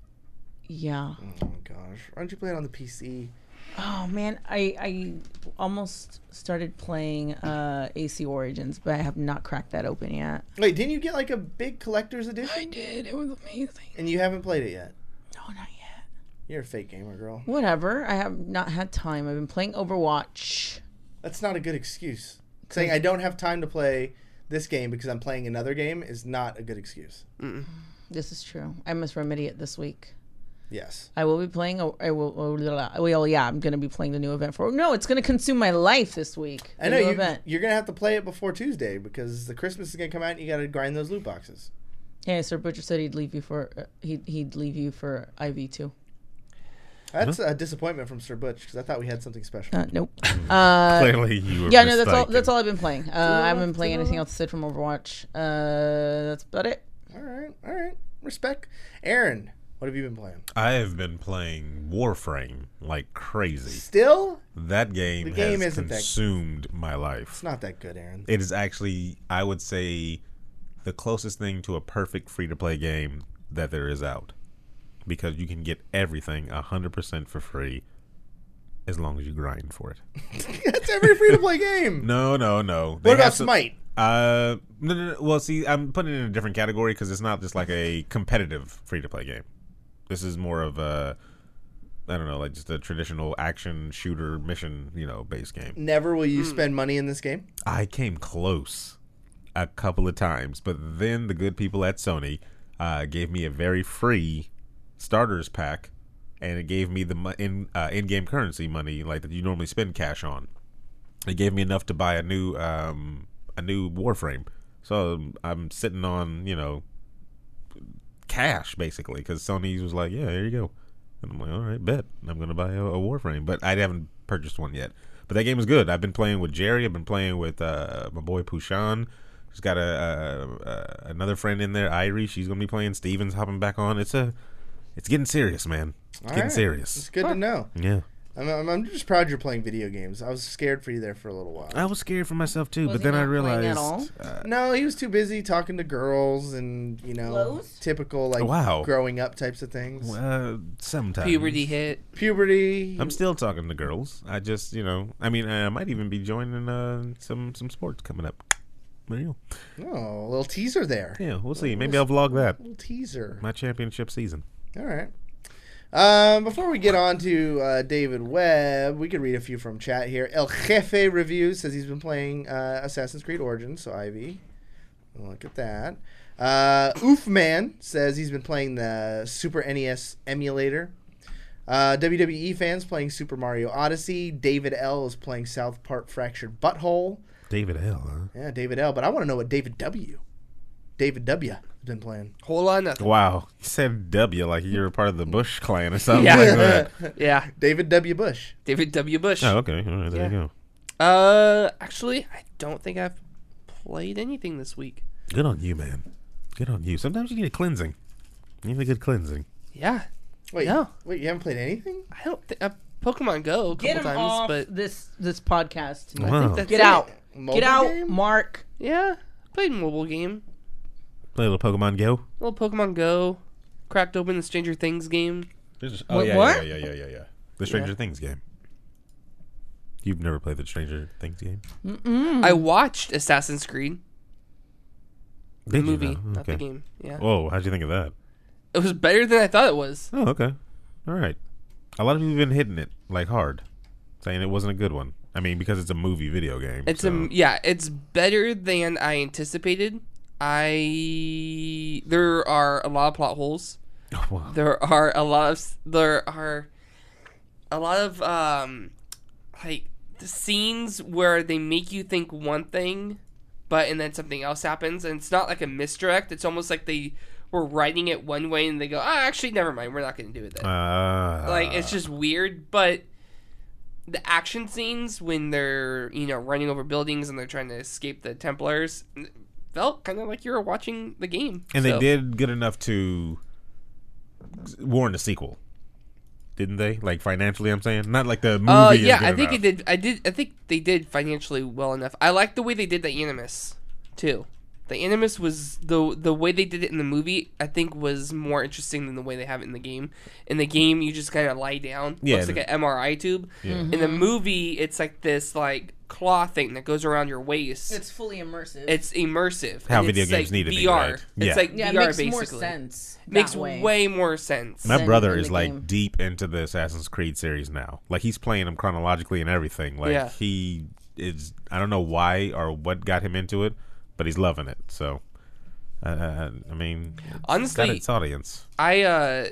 Yeah. Oh my gosh! Why don't you play it on the P C? Oh man, I I almost started playing uh, A C Origins, but I have not cracked that open yet. Wait, didn't you get like a big collector's edition? I did. It was amazing. And you haven't played it yet. No, not yet. You're a fake gamer, girl. Whatever. I have not had time. I've been playing Overwatch. That's not a good excuse. Saying I don't have time to play this game because I'm playing another game is not a good excuse. Mm-mm. This is true. I must remedy it this week. Yes. I will be playing. A, I will. Well, yeah, I'm going to be playing the new event for. No, it's going to consume my life this week. I know new you, event. you're gonna have to play it before Tuesday because the Christmas is gonna come out and you got to grind those loot boxes. Yeah, Sir Butcher said he'd leave you for. Uh, he'd he'd leave you for I V too. That's a disappointment from Sir Butch because I thought we had something special. Uh, nope. Uh, Clearly, you were. yeah, no, that's all. mistaken. That's all I've been playing. Uh, I haven't been playing anything else aside from Overwatch. Uh, that's about it. All right, all right. Respect, Aaron. What have you been playing? I have been playing Warframe like crazy. Still? That game, The game has isn't that- consumed my life. It's not that good, Aaron. It is actually, I would say, the closest thing to a perfect free-to-play game that there is out. Because you can get everything one hundred percent for free as long as you grind for it. That's every free-to-play game. No, no, no. They What about have to- Smite? Uh, no, no, no. Well, see, I'm putting it in a different category because it's not just like a competitive free-to-play game. This is more of a, I don't know, like just a traditional action shooter mission, you know, based game. Never will you spend money in this game? I came close a couple of times, but then the good people at Sony uh, gave me a very free starters pack, and it gave me the mo- in uh, in-game currency money like that you normally spend cash on. It gave me enough to buy a new um, a new Warframe. So I'm sitting on, you know, cash basically because Sony was like, yeah, there you go. And I'm like, all right, bet. I'm going to buy a, a Warframe. But I haven't purchased one yet. But that game is good. I've been playing with Jerry. I've been playing with uh, my boy Pushan. He's got a, a, a another friend in there, Irie. She's going to be playing. Steven's hopping back on. It's a, it's getting serious, man. It's All getting right. serious. It's good to know. Yeah. I'm, I'm, I'm just proud you're playing video games. I was scared for you there for a little while. I was scared for myself too, Was but he then I not playing at realized. all? Uh, No, he was too busy talking to girls and, you know, Lows? typical, like, Wow. growing up types of things. uh, sometimes Puberty hit. Puberty. I'm still talking to girls. I just, you know, I mean, I might even be joining uh, some some sports coming up. There you go. Oh, a little teaser there. Yeah, we'll see. Maybe I'll vlog that. A little teaser. My championship season. All right. Um, before we get on to uh, David Webb, we could read a few from chat here. El Jefe Reviews says he's been playing uh, Assassin's Creed Origins, so Ivy. Look at that. Uh, Oofman says he's been playing the Super N E S emulator. Uh, W W E fans playing Super Mario Odyssey. David L is playing South Park Fractured Butthole. David L, huh? Yeah, David L. But I want to know what David W. David W. has been playing. Whole lot of nothing. Wow. You said W like you're part of the Bush clan or something Yeah. like that. Yeah. David W. Bush. David W. Bush. Oh, okay. All right, there Yeah. you go. Uh, actually, I don't think I've played anything this week. Good on you, man. Good on you. Sometimes you need a cleansing. You need a good cleansing. Yeah. Wait, No. wait, you haven't played anything? I don't think I've Pokemon Go a couple Get him times, off but this this podcast. Wow. that's Get it. out. Mobile Get out, game? Mark. Yeah. Played a mobile game. Play a little Pokemon Go. A little Pokemon Go. Cracked open the Stranger Things game. Oh, What- yeah, what? yeah, yeah, yeah, yeah, yeah. The Stranger Yeah. Things game. You've never played the Stranger Things game? I watched Assassin's Creed. The Did you movie, now? not the Okay. game. Yeah. Whoa, how'd you think of that? It was better than I thought it was. Oh, okay. All right. A lot of people have been hitting it like hard, saying it wasn't a good one. I mean, because it's a movie video game. It's so. a yeah, it's better than I anticipated. I there are a lot of plot holes. Oh, wow. There are a lot of there are a lot of um like the scenes where they make you think one thing, but and then something else happens, and it's not like a misdirect. It's almost like they were writing it one way and they go, ah, actually, never mind, we're not going to do it then. Uh, Like it's just weird, but the action scenes when they're you know running over buildings and they're trying to escape the Templars felt kind of like you were watching the game. And So- they did good enough to warrant a sequel, didn't they? Like financially, I'm saying, not like the movie. Uh, is yeah, good I think enough. it did. I did. I think they did financially well enough. I like the way they did the Animus. too. The Animus was the the way they did it in the movie. I think was more interesting than the way they have it in the game. In the game, you just kind of lie down. Yeah, Looks like an M R I tube. Yeah. In the movie, it's like this like claw thing that goes around your waist. It's fully immersive. It's immersive. How and video it's games like need to be, V R. right? It's Yeah. like yeah, V R it makes basically. more sense. that Makes way. way more sense. My than brother in is the like game. deep into the Assassin's Creed series now. Like he's playing them chronologically and everything. Like Yeah. he is. I don't know why or what got him into it, but he's loving it. So, uh, I mean, it's Honestly, got its audience. I uh,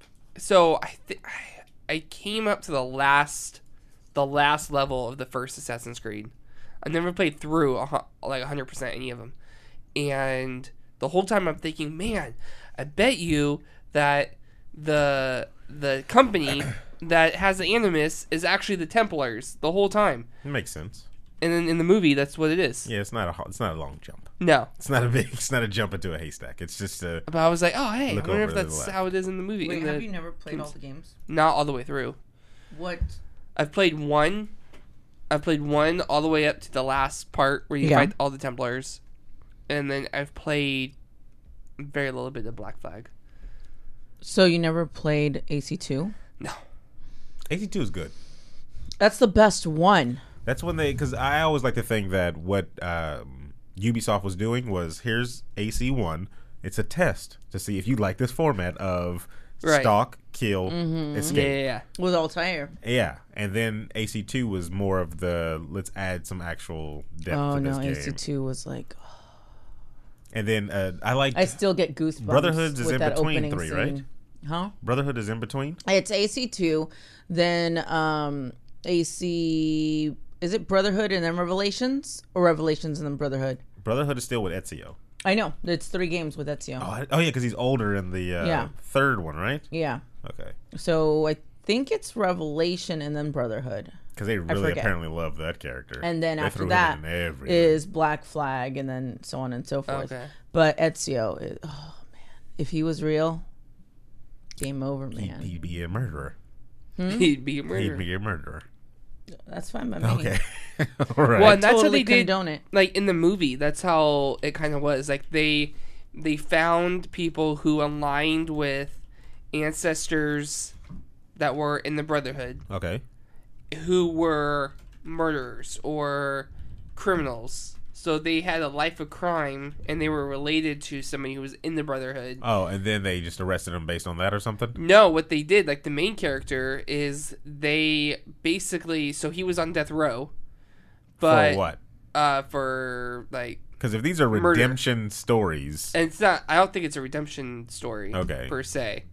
so I th- I came up to the last, the last level of the first Assassin's Creed. I never played through a, hu- like one hundred percent any of them, and the whole time I'm thinking, man, I bet you that the the company that has the Animus is actually the Templars the whole time, It makes sense. and then in the movie that's what it is. Yeah, it's not a ho- it's not a long jump. No, It's not a big. It's not a jump into a haystack. It's just a. but I was like, oh hey, Look I wonder over if to the that's left. how it is in the movie. Wait, in have the, you never played all the games? not all the way through. What? I've played one. I've played one all the way up to the last part where you Yeah. fight all the Templars, and then I've played very little bit of Black Flag. So you never played A C two? No, A C two is good. That's the best one. That's when they, because I always like to think that what um, Ubisoft was doing was here's A C one. It's a test to see if you like this format of Right. stalk, kill, yeah, yeah, escape. yeah. With Altair. Yeah, and then A C two was more of the let's add some actual depth Oh to this no, game. A C two was like And then uh, I like I still get goosebumps. Brotherhood's is with in that between opening three, scene. right? Huh? Brotherhood is in between. It's A C two, then um A C is it Brotherhood and then Revelations? Or Revelations and then Brotherhood? Brotherhood is still with Ezio. I know. It's three games with Ezio. Oh, I- oh yeah, because he's older in the uh, Yeah. third one, right? Yeah. Okay, So I think it's Revelation and then Brotherhood. because they really forget. apparently love that character. And then They after threw him that in everything. is Black Flag and then so on and so forth. Okay. But Ezio, is, oh man, if he was real, game over, He'd, man. he'd be a murderer. He'd be a He'd murderer. be a murderer. That's fine by me. Okay, all right. Well, and that's how Totally they did. condone it. Like in the movie, that's how it kind of was. Like they they found people who aligned with ancestors that were in the Brotherhood, okay. who were murderers or criminals. So they had a life of crime, and they were related to somebody who was in the Brotherhood. Oh, and then they just arrested him based on that or something. No, what they did, like the main character, is they basically. So he was on death row, but For what? Uh, for like, Because if these are Murder. redemption stories, and it's not. I don't think it's a redemption story. Okay. Per se.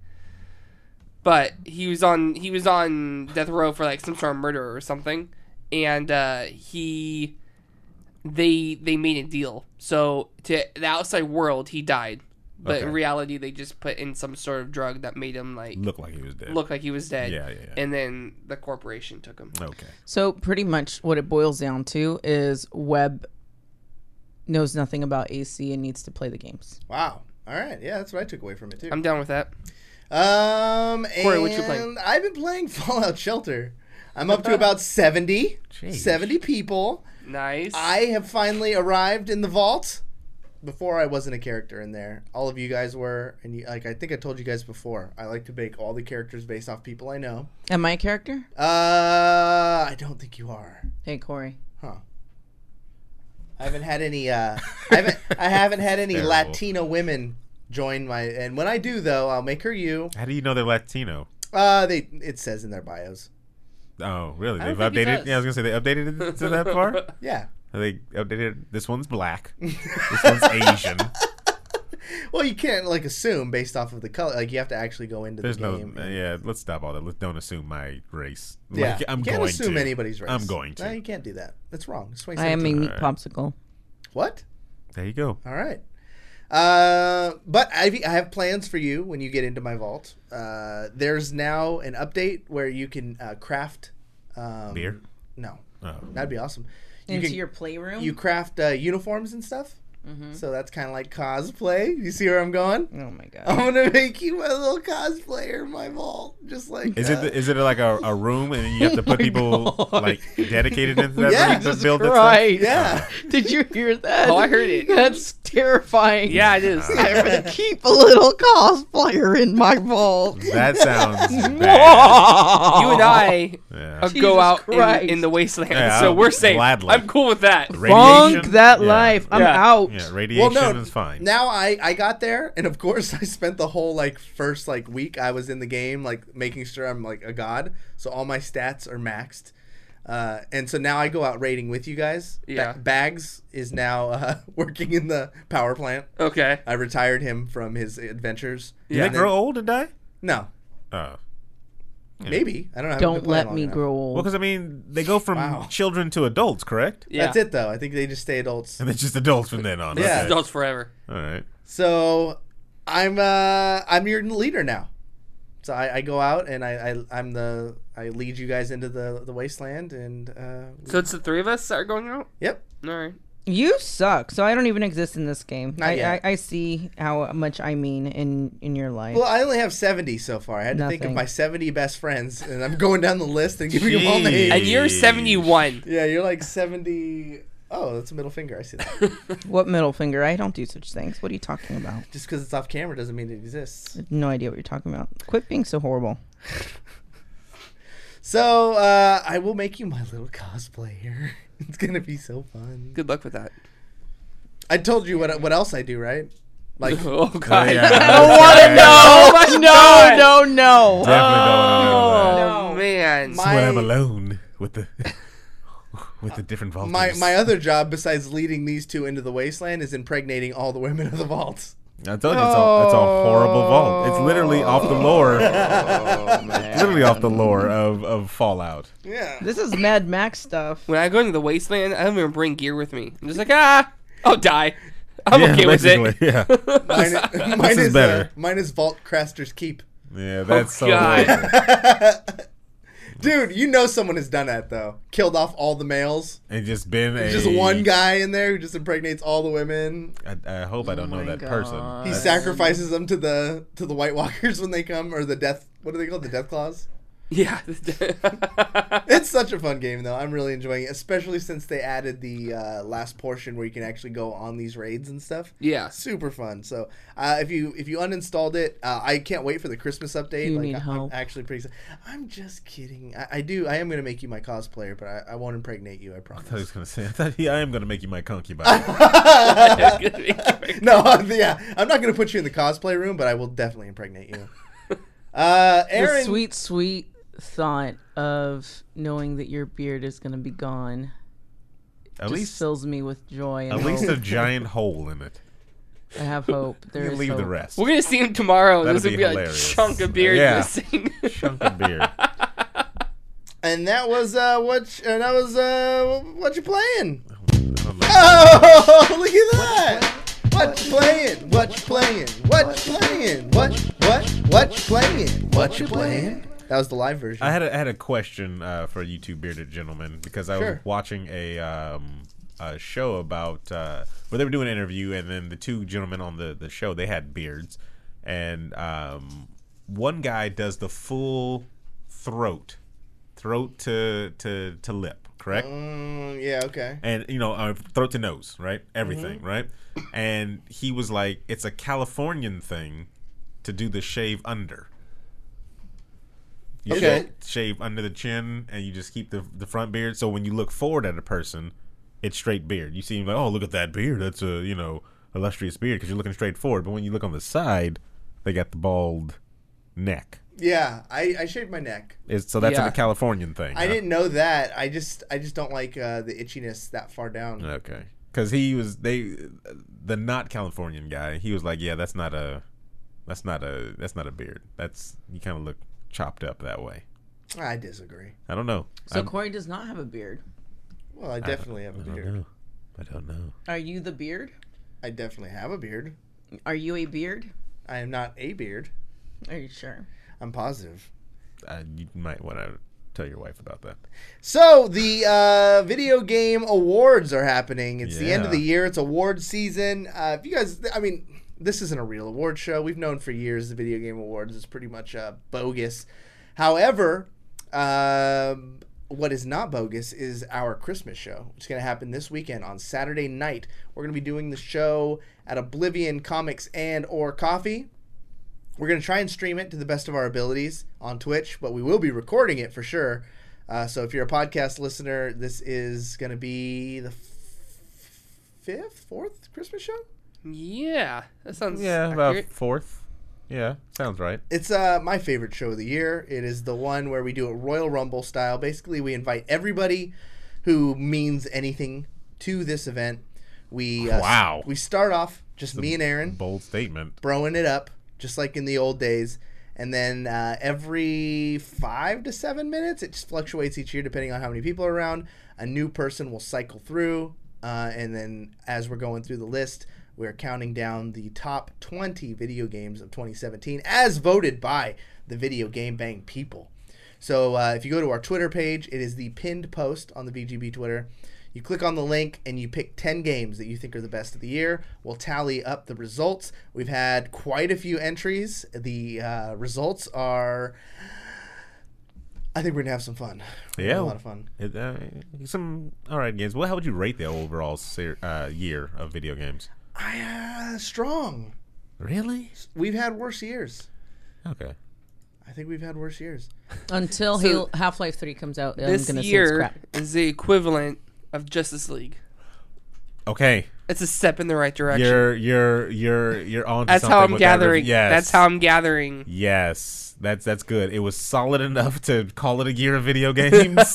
But he was on. He was on death row for like some sort of murder or something, and uh, he. They they made a deal. So to the outside world, he died, but Okay. in reality, they just put in some sort of drug that made him like look like he was dead. look like he was dead. Yeah, yeah, yeah. And then the corporation took him. Okay. So pretty much what it boils down to is Webb knows nothing about A C and needs to play the games. Wow. All right. Yeah, that's what I took away from it too. I'm down with that. Um, Corey, and what you playing? I've been playing Fallout Shelter. I'm up to about seventy. Jeez. seventy people. Nice. I have finally arrived in the vault. Before I wasn't a character in there. All of you guys were, and you, like I think I told you guys before. I like to make all the characters based off people I know. Am I a character? Uh, I don't think you are. Hey, Corey. Huh. I haven't had any. Uh, I haven't. I haven't had any Terrible. Latino women join my. And when I do, though, I'll make her you. How do you know they're Latino? Uh, they. It says in their bios. Oh, really? I They've don't think it updated. does. Yeah, I was gonna say they updated it to that far. Yeah. They updated. This one's black. This one's Asian. Well, you can't like assume based off of the color. Like you have to actually go into There's the no. game. uh, and- yeah, let's stop all that. Let's don't assume my race. Yeah. Like, I'm you can't going assume to. anybody's race. I'm going to. No, you can't do that. That's wrong. It's I am a twenty seventeen. meat Alright. popsicle. What? There you go. All right. Uh, but I, I have plans for you when you get into my vault. Uh, there's now an update where you can uh, craft um, Beer? No, Oh. that'd be awesome. You Into can- your playroom? You craft uh, uniforms and stuff. Mm-hmm. So that's kind of like cosplay. You see where I'm going? Oh my god. I'm gonna make you my little cosplayer in my vault, just like. Is uh, it the, is it like a, a room and you have to put people like dedicated into that Yeah, room to Jesus build it? Christ. Yeah. Did you hear that? Oh, I heard it. That's terrifying. Yeah, it is. I'm gonna keep a little cosplayer in my vault. That sounds bad. You and I Yeah. uh, Jesus go out in, Christ. in the wasteland, Yeah, so I'll we're safe. gladly. I'm cool with that. Radiation? Funk that Yeah. life. I'm Yeah. out. Yeah, radiation Well, no. is fine. Now I I got there, and of course I spent the whole like first like week I was in the game, like making sure I'm like a god, so all my stats are maxed. Uh, and so now I go out raiding with you guys. Ba- Yeah. Bags is now uh, working in the power plant. Okay. I retired him from his adventures. Did Yeah. they grow old and die? No, Oh. maybe I don't know. I haven't been Don't playing let long me enough. grow Well, old. because I mean, they go from Wow. children to adults, correct? Yeah. That's it though. I think they just stay adults. And it's just adults from then on. Yeah. Okay. Adults forever. All right. So I'm uh I'm your leader now. So I, I go out and I, I I'm the I lead you guys into the the wasteland and uh So it's the three of us that are going out? yep. All right. You suck. So I don't even exist in this game. Not I, yet. I I see how much I mean in in your life. Well, I only have seventy so far. I had to think of Nothing. my seventy best friends, and I'm going down the list and giving them all Jeez. names. And you're seventy-one. Yeah, you're like seventy. Oh, that's a middle finger. I see that. What middle finger? I don't do such things. What are you talking about? Just because it's off camera doesn't mean it exists. I have no idea what you're talking about. Quit being so horrible. So uh, I will make you my little cosplayer. It's gonna be so fun. Good luck with that. I told you what what else I do, right? Like Oh, God. yeah. I don't want to know. no, God. no, no. Definitely don't want to know that. Oh, man. My- When I'm alone with the with the different vaults. my my other job besides leading these two into the wasteland is impregnating all the women of the vault. I told you it's a, it's a horrible vault. It's literally off the lore. Literally off the lore of, of Fallout. Yeah. This is Mad Max stuff. When I go into the wasteland, I don't even bring gear with me. I'm just like, ah, I'll die. I'm yeah, okay with it. basically, Yeah. Mine, is- mine is is better. Uh, mine is Vault Craster's Keep. Yeah, that's so God. horrible. Dude, you know someone has done that though. Killed off all the males. And just been a There's just one guy in there who just impregnates all the women. I, I hope I don't know my that God. person. He That's- sacrifices them to the to the White Walkers when they come, or the death. What are they called? The Death Claws. Yeah. It's such a fun game though. I'm really enjoying it, especially since they added the uh, last portion where you can actually go on these raids and stuff. Yeah. Super fun. So uh, if you if you uninstalled it, uh, I can't wait for the Christmas update. You like, need I, help. I'm actually pretty. excited. I'm just kidding. I, I do. I am gonna make you my cosplayer, but I, I won't impregnate you. I I thought he promise. was gonna say. I thought he, I am gonna make you my concubine. No, yeah, I'm not gonna put you in the cosplay room, but I will definitely impregnate you. Uh, The Aaron, sweet, sweet thought of knowing that your beard is going to be gone At just least, fills me with joy and at least a hope. giant hole in it. I have hope. You There can is leave hope. the rest. We're going to see him tomorrow. That'd This will be be, hilarious. a chunk of beard Yeah. missing. Chunk of beard. and that was uh, what? You, and that was uh, what you playing? I don't know. Oh, look at that! What you playing? What you playing? What you playing? What what what you playing? What you playing? That was the live version. I had a, I had a question uh, for you two bearded gentlemen because I Sure. was watching a, um, a show about uh, where they were doing an interview, and then the two gentlemen on the, the show, they had beards, and um, one guy does the full throat, throat to to, to lip, correct? Mm, yeah. Okay. And you know, uh, throat to nose, right? Everything, Mm-hmm. right? And he was like, it's a Californian thing to do the shave under. You Okay. shave, shave under the chin, and you just keep the the front beard. So when you look forward at a person, it's straight beard. You see him like, oh, look at that beard. That's a you know illustrious beard because you're looking straight forward. But when you look on the side, they got the bald neck. Yeah, I, I shaved my neck. It's, so that's Yeah. a Californian thing. I huh? didn't know that. I just I just don't like uh, the itchiness that far down. Okay. Because he was they, the not Californian guy. He was like, yeah, that's not a, that's not a, that's not a beard. That's you kind of look chopped up that way. I disagree. I don't know. So I'm- Corey does not have a beard. Well, I definitely have a I don't beard. know. I don't know. Are you the beard? I definitely have a beard. Are you a beard? I am not a beard. Are you sure? I'm positive. Uh, you might want to Tell your wife about that. So the uh, video game awards are happening. It's the end of Yeah. the year. It's award season. Uh, if you guys, I mean, this isn't a real award show. We've known for years the video game awards is pretty much uh, bogus. However, um, what is not bogus is our Christmas show. It's going to happen this weekend on Saturday night. We're going to be doing the show at Oblivion Comics and or Coffee. We're going to try and stream it to the best of our abilities on Twitch, but we will be recording it for sure. Uh, so if you're a podcast listener, this is going to be the f- fifth, fourth Christmas show? Yeah, that sounds Yeah, about accurate. fourth. Yeah, sounds right. It's uh, my favorite show of the year. It is the one where we do it Royal Rumble style. Basically, we invite everybody who means anything to this event. We uh, Wow. We start off just me and Aaron Bold statement. throwing it up, just like in the old days. And then uh, every five to seven minutes, it just fluctuates each year depending on how many people are around. A new person will cycle through. Uh, and then as we're going through the list, we're counting down the top twenty video games of twenty seventeen as voted by the Video Game Bang people. So uh, if you go to our Twitter page, it is the pinned post on the V G B Twitter. You click on the link and you pick ten games that you think are the best of the year. We'll tally up the results. We've had quite a few entries. The uh, results are... I think we're going to have some fun. We're gonna Yeah. have a lot of fun. It, uh, some all right games. Well, how would you rate the overall ser- uh, year of video games? I, uh, strong. Really? We've had worse years. Okay. I think we've had worse years. Until So- Halo- Half-Life three comes out, I'm This gonna say it's year crap. is the equivalent of Justice League. Okay. It's a step in the right direction. You're you're you're you're on. That's how I'm gathering. Yes. That's how I'm gathering. Yes, that's that's good. It was solid enough to call it a year of video games.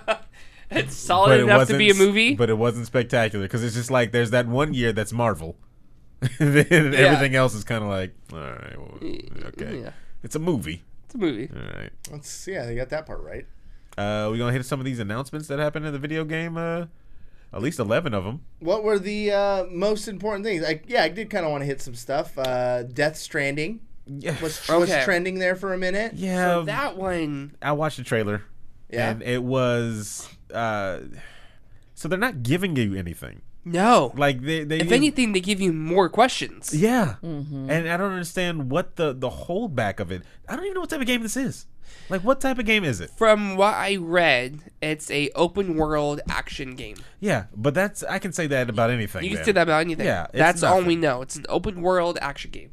It's solid it enough to be a wasn't- movie. but it wasn't spectacular because it's just like there's that one year that's Marvel, and then everything else is kind of like, all right, well, okay, Yeah. it's a movie. It's a movie. All right, Let's yeah, they got that part right. uh, we gonna hit some of these announcements that happened in the video game. Uh, at least eleven of them. What were the uh, most important things? I, yeah, I did kind of want to hit some stuff. Uh, Death Stranding Yeah, was, was Okay. trending there for a minute. yeah. So that one, I watched the trailer, Yeah. and it was. Uh, so they're not giving you anything. no. Like they, they If they- anything, they give you more questions. Yeah, Mm-hmm. and I don't understand what the the holdback of it. I don't even know what type of game this is. Like, what type of game is it? From what I read, it's a open world action game. Yeah, but that's I can say that about anything. You can then. say that about anything. Yeah, it's That's all nothing. we know. It's an open world action game.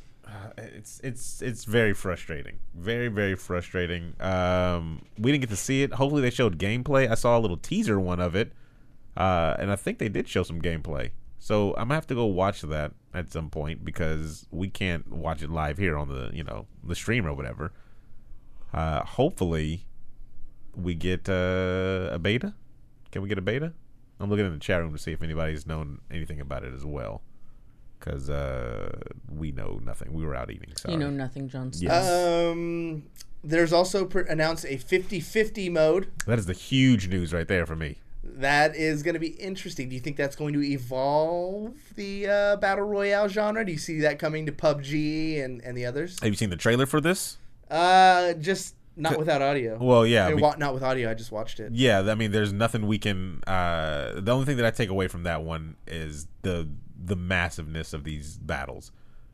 It's it's it's very frustrating. Very very frustrating. Um, we didn't get to see it. Hopefully, they showed gameplay. I saw a little teaser one of it, uh, and I think they did show some gameplay. So I'm gonna have to go watch that at some point because we can't watch it live here on the you know the stream or whatever. Uh, hopefully, we get uh, a beta. Can we get a beta? I'm looking in the chat room to see if anybody's known anything about it as well. Because uh, we know nothing. We were out eating. Sorry. You know nothing, John. Yes. Um, there's also pr- announced a fifty-fifty mode. That is the huge news right there for me. That is going to be interesting. Do you think that's going to evolve the uh, battle royale genre? Do you see that coming to P U B G and, and the others? Have you seen the trailer for this? Uh, just not without audio. Well, yeah. I mean, be- wa- not with audio. I just watched it. yeah, I mean, there's nothing we can. Uh, the only thing that I take away from that one is the the massiveness of these battles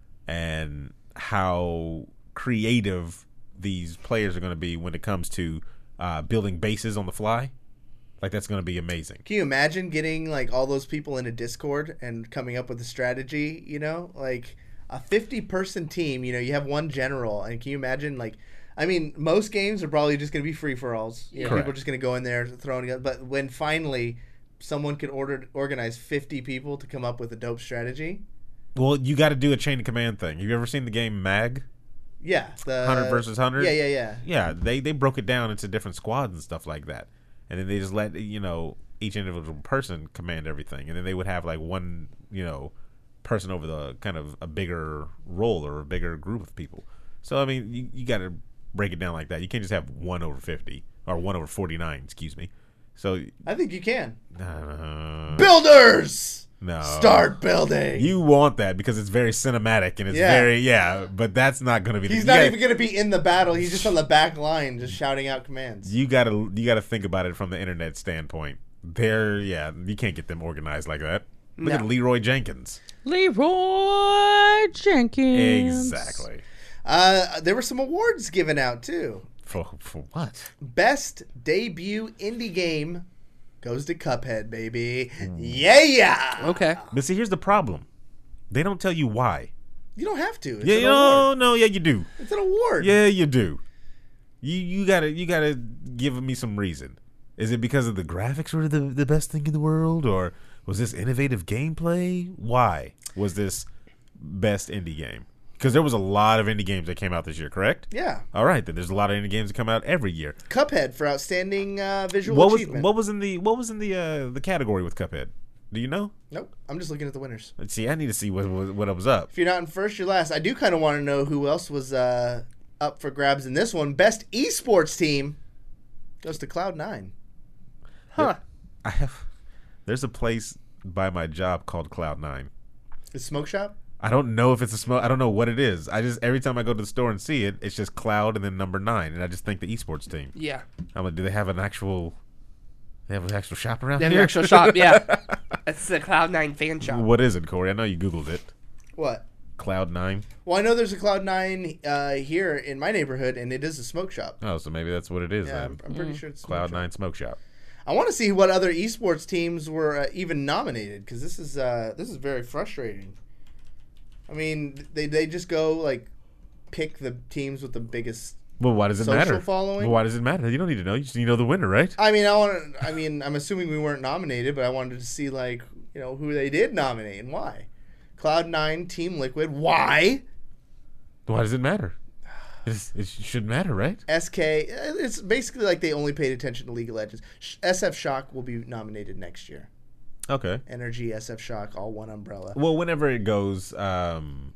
and how creative these players are going to be when it comes to uh, building bases on the fly. Like, that's going to be amazing. Can you imagine getting like all those people in a Discord and coming up with a strategy? You know, like a fifty-person team. You know, you have one general, and can you imagine like? I mean, most games are probably just going to be free for alls. You know, Correct. people are just going to go in there throwing together. But when finally someone can order organize fifty people to come up with a dope strategy, Well, you got to do a chain of command thing. Have you ever seen the game Mag? yeah, the one hundred versus one hundred? Yeah, yeah, yeah. Yeah, they, they broke it down into different squads and stuff like that. And then they just let, you know, each individual person command everything. And then they would have, like, one, you know, person over the kind of a bigger role or a bigger group of people. So, I mean, you, you got to break it down like that. You can't just have one over fifty or one over forty-nine, excuse me. So, I think you can. uh, Builders. No. Start building. You want that because it's very cinematic and it's Yeah. very yeah, but that's not going to be. He's the, not you even going to be in the battle. He's just on the back line, just shouting out commands. You gotta you gotta think about it from the internet standpoint. They're yeah, you can't get them organized like that. Look No. at Leroy Jenkins. Leroy Jenkins. Exactly. Uh, there were some awards given out too. For for what? Best debut indie game goes to Cuphead, baby. Yeah, yeah. Okay. But see, here's the problem. They don't tell you why. You don't have to. It's Yeah, an no, award. no, yeah, you do. It's an award. Yeah, you do. You you gotta you gotta give me some reason. Is it because of the graphics were the the best thing in the world, or was this innovative gameplay? Why was this best indie game? Because there was a lot of indie games that came out this year, correct? Yeah. All right, then there's a lot of indie games that come out every year. Cuphead for outstanding uh, visual What was achievement. what was in the what was in the uh, the category with Cuphead? Do you know? Nope. I'm just looking at the winners. Let's see. I need to see what what, what was up. If you're not in first, you're last. I do kind of want to know who else was uh, up for grabs in this one. Best esports team goes to Cloud nine. Huh. I have. There's a place by my job called Cloud Nine. The Smoke Shop? I don't know if it's a smoke. I don't know what it is. I just every time I go to the store and see it, it's just Cloud and then number nine, and I just think the esports team. Yeah. I'm like, do they have an actual? They have an actual shop around They have here. an actual shop. Yeah. It's the Cloud nine fan shop. What is it, Corey? I know you Googled it. What? Cloud Nine. Well, I know there's a Cloud nine uh, here in my neighborhood, and it is a smoke shop. Oh, so maybe that's what it is Yeah, then. I'm, I'm pretty sure it's a smoke Cloud shop. Nine Smoke Shop. I want to see what other esports teams were uh, even nominated, because this is uh, this is very frustrating. I mean, they they just go like pick the teams with the biggest. Well, why does it Social matter? following? Well, why does it matter? You don't need to know. You just need to know the winner, right? I mean, I want to. I mean, I'm assuming we weren't nominated, but I wanted to see like you know who they did nominate and why. Cloud nine, Team Liquid. Why? Why does it matter? It's, it should matter, right? S K. It's basically like they only paid attention to League of Legends. Sh- S F Shock will be nominated next year. Okay. Energy, S F Shock, all one umbrella. Well, whenever it goes um,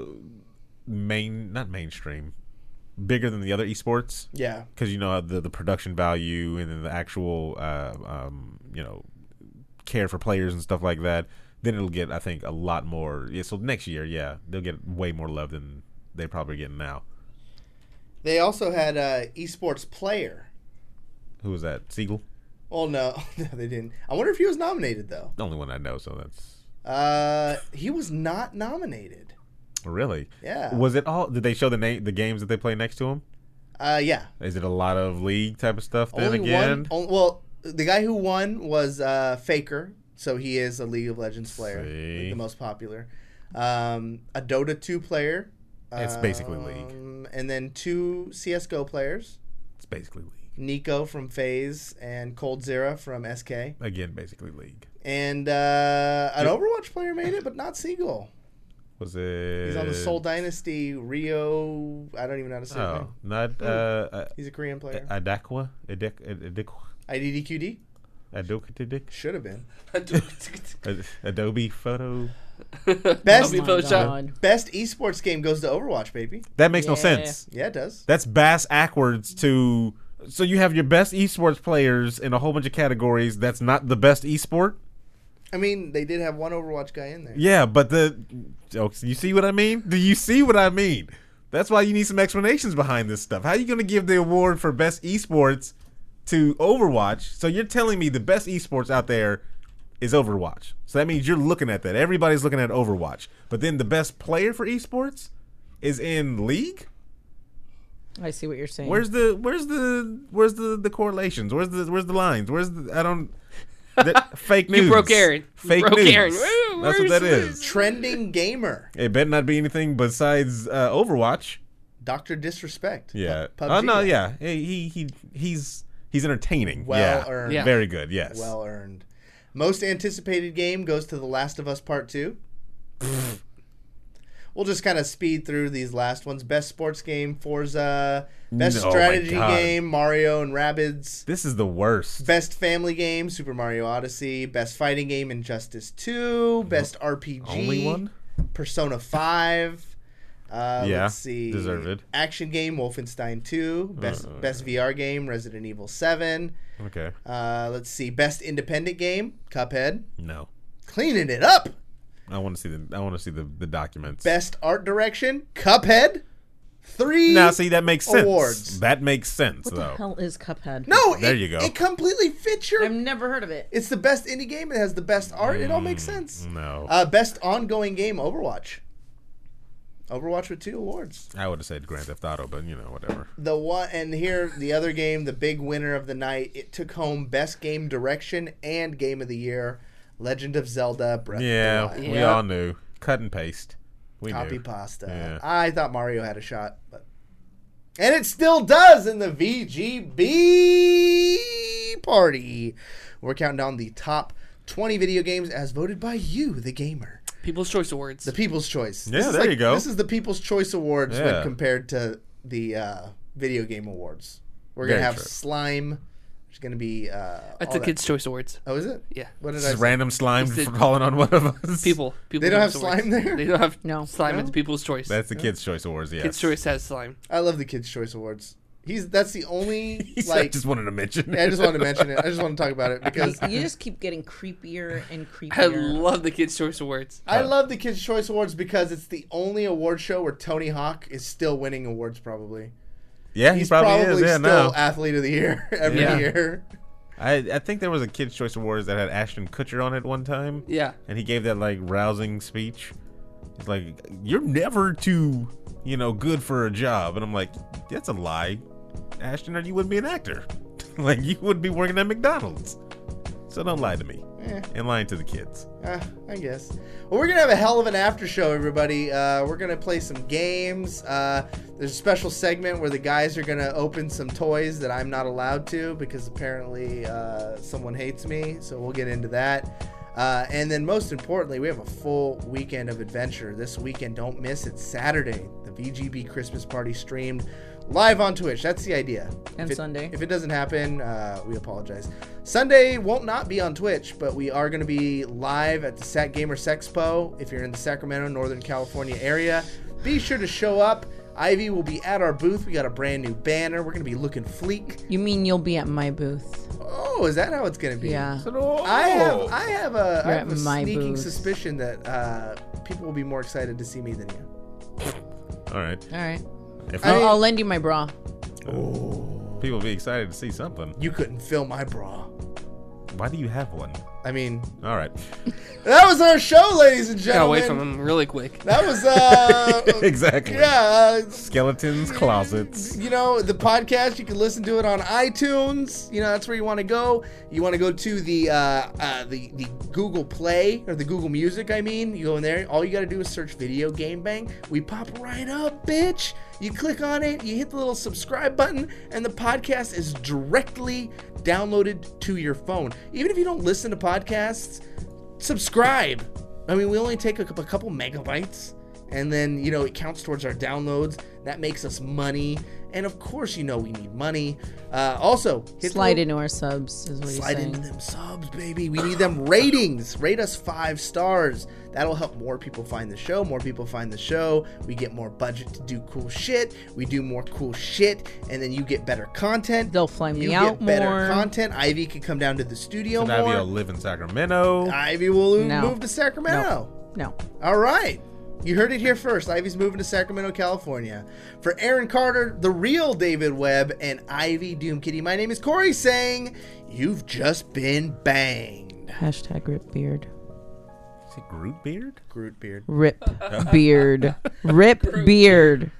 main, not mainstream, bigger than the other esports, Yeah. because you know the the production value and then the actual uh, um, you know care for players and stuff like that, then it'll get I think a lot more. Yeah. So next year, yeah, they'll get way more love than they probably getting now. They also had uh, esports player. Who was that? Siegel? Well, no, no, they didn't. I wonder if he was nominated though. The only one I know. So that's Uh, he was not nominated. really. Yeah. Was it all? Did they show the name, the games that they play next to him? Uh, yeah. Is it a lot of league type of stuff then Only again? one. on- well, the guy who won was uh, Faker, so he is a League of Legends player, See. the most popular. Um, a Dota two player. It's basically League. um, And then two C S G O players. It's basically league. Nico from FaZe and Cold Zera from S K. Again, basically league. And uh, an Overwatch player made it, but not Seagull. Was it? He's on the Seoul Dynasty, Rio. I don't even know how to say his Oh, name. not uh, uh He's a Korean player. Adakwa, Adak, Adak, I D D Q D? Adobe, Should have been. Adobe Photo. Best, Adobe Photoshop. God. best esports game goes to Overwatch, baby. That makes no Yeah. sense. Yeah, it does. That's bass backwards to. So you have your best esports players in a whole bunch of categories. That's not the best esport. I mean, they did have one Overwatch guy in there. Yeah, but the. Oh, you see what I mean? Do you see what I mean? That's why you need some explanations behind this stuff. How are you going to give the award for best esports to Overwatch? So you're telling me the best esports out there is Overwatch. So that means you're looking at that. Everybody's looking at Overwatch. But then the best player for esports is in League? I see what you're saying. Where's the where's the where's the, the correlations? Where's the where's the lines? Where's the I don't the, fake news. You broke Aaron. You Fake broke news. Aaron. Where- That's what that where's is. Trending gamer, It better not be anything besides uh, Overwatch. Doctor Disrespect. Yeah. Pu- Oh no, guy. yeah. He he he he's he's entertaining. Well yeah. earned. Yeah. Very good. Yes. Well earned. Most anticipated game goes to The Last of Us Part two. We'll just kind of speed through these last ones. Best sports game, Forza. Best No, my strategy God. game, Mario and Rabbids. This is the worst. Best family game, Super Mario Odyssey. Best fighting game, Injustice two. Best R P G, Only one? Persona five. Uh, Yeah, let's see. deserved. Action game, Wolfenstein two. Best Uh. best V R game, Resident Evil seven. Okay. Uh, let's see. Best independent game, Cuphead. No. cleaning it up. I want to see the. I want to see the, the documents. Best art direction, Cuphead. Three. Now, see, that makes sense. awards. That makes sense, What though. the hell is Cuphead? No, There it, you go. It completely fits your. I've never heard of it. It's the best indie game. It has the best art. It all makes sense. No, Uh, best ongoing game, Overwatch. Overwatch with two awards. I would have said Grand Theft Auto, but you know, whatever. The one and here the other game, the big winner of the night. It took home best game direction and game of the year. Legend of Zelda: Breath Yeah, of the Wild. we Yeah. all knew. Cut and paste. We Copy knew. pasta. Yeah. I thought Mario had a shot, but and it still does in the V G B party. We're counting down the top twenty video games as voted by you, the gamer. People's Choice Awards. The People's Choice. Yeah, This is there like- you go. This is the People's Choice Awards when Yeah. compared to the uh, Video Game Awards. We're Very gonna have true. Slime. There's gonna be. Uh, That's all the that- Kids' Choice Awards. Oh, is it? Yeah. What did This I is say? random slime It's the- for calling on one of us. People. people They don't have Choice Awards. slime there? They don't have No. slime No? at the People's Choice. That's the Kids' Choice Awards. Yes. Kids' Choice has slime. I love the Kids' Choice Awards. He's that's the only He said, I like. just wanted to mention. Yeah, I just wanted to mention it. I just want to talk about it because You just keep getting creepier and I creepier. love the Kids' Choice Awards. I love the Kids' Choice Awards because it's the only award show where Tony Hawk is still winning awards. Probably Yeah, he he's probably, probably is. Yeah, still now. Athlete of the Year every Yeah. year. I I think there was a Kids' Choice Awards that had Ashton Kutcher on it one time. Yeah. And he gave that like rousing speech. It's like, you're never too, you know, good for a job. And I'm like, that's a lie, Ashton, or you wouldn't be an actor. Like, you wouldn't be working at McDonald's. So don't lie to me. Eh. And lying to the kids. Uh, I guess. Well, we're gonna have a hell of an after show, everybody. Uh, we're gonna play some games. Uh, there's a special segment where the guys are gonna open some toys that I'm not allowed to because apparently uh, someone hates me. So we'll get into that. Uh, and then most importantly, we have a full weekend of adventure this weekend. Don't miss it. Saturday, the V G B Christmas party streamed live on Twitch. That's the idea. And If it- Sunday. If it doesn't happen, uh, we apologize. Sunday won't not be on Twitch, but we are going to be live at the Sat Gamer Sexpo. If you're in the Sacramento, Northern California area, be sure to show up. Ivy will be at our booth. We got a brand new banner. We're going to be looking fleek. You mean you'll be at my booth? Oh, is that how it's going to be? Yeah. I have I have a, I You're have at a my sneaking booth. suspicion that uh, people will be more excited to see me than you. All right. All right. If I'll, mean- I'll lend you my bra. people will be excited to see something. You couldn't fill my bra. Why do you have one? I mean, All right. that was our show, ladies and Got gentlemen. away from him really quick. That was uh Exactly. yeah, uh, Skeletons, closets. you know, the podcast, you can listen to it on iTunes. You know, that's where you want to go. You want to go to the uh, uh, the the Google Play or the Google Music, I mean. You go in there. All you got to do is search Video Game Bang. We pop right up, bitch. You click on it, you hit the little subscribe button, and the podcast is directly downloaded to your phone. Even if you don't listen to podcasts, subscribe. I mean, we only take a couple, a couple megabytes, and then, you know, it counts towards our downloads. That makes us money. And of course, you know, we need money. Uh, also, hit the Slide little- into our subs is what you're Slide saying. into them subs, baby. We need them ratings. Rate us five stars. That'll help more people find the show. More people find the show. We get more budget to do cool shit. We do more cool shit, and then you get better content. They'll fly me you out get better more. content. Ivy can come down to the studio So more. Ivy will live in Sacramento. Ivy will No. move to Sacramento. No. All right. You heard it here first. Ivy's moving to Sacramento, California. For Aaron Carter, the real David Webb, and Ivy Doomkitty, my name is Corey saying, you've just been banged. Hashtag rip beard. Is it Groot beard? Groot beard. Rip beard. Rip beard.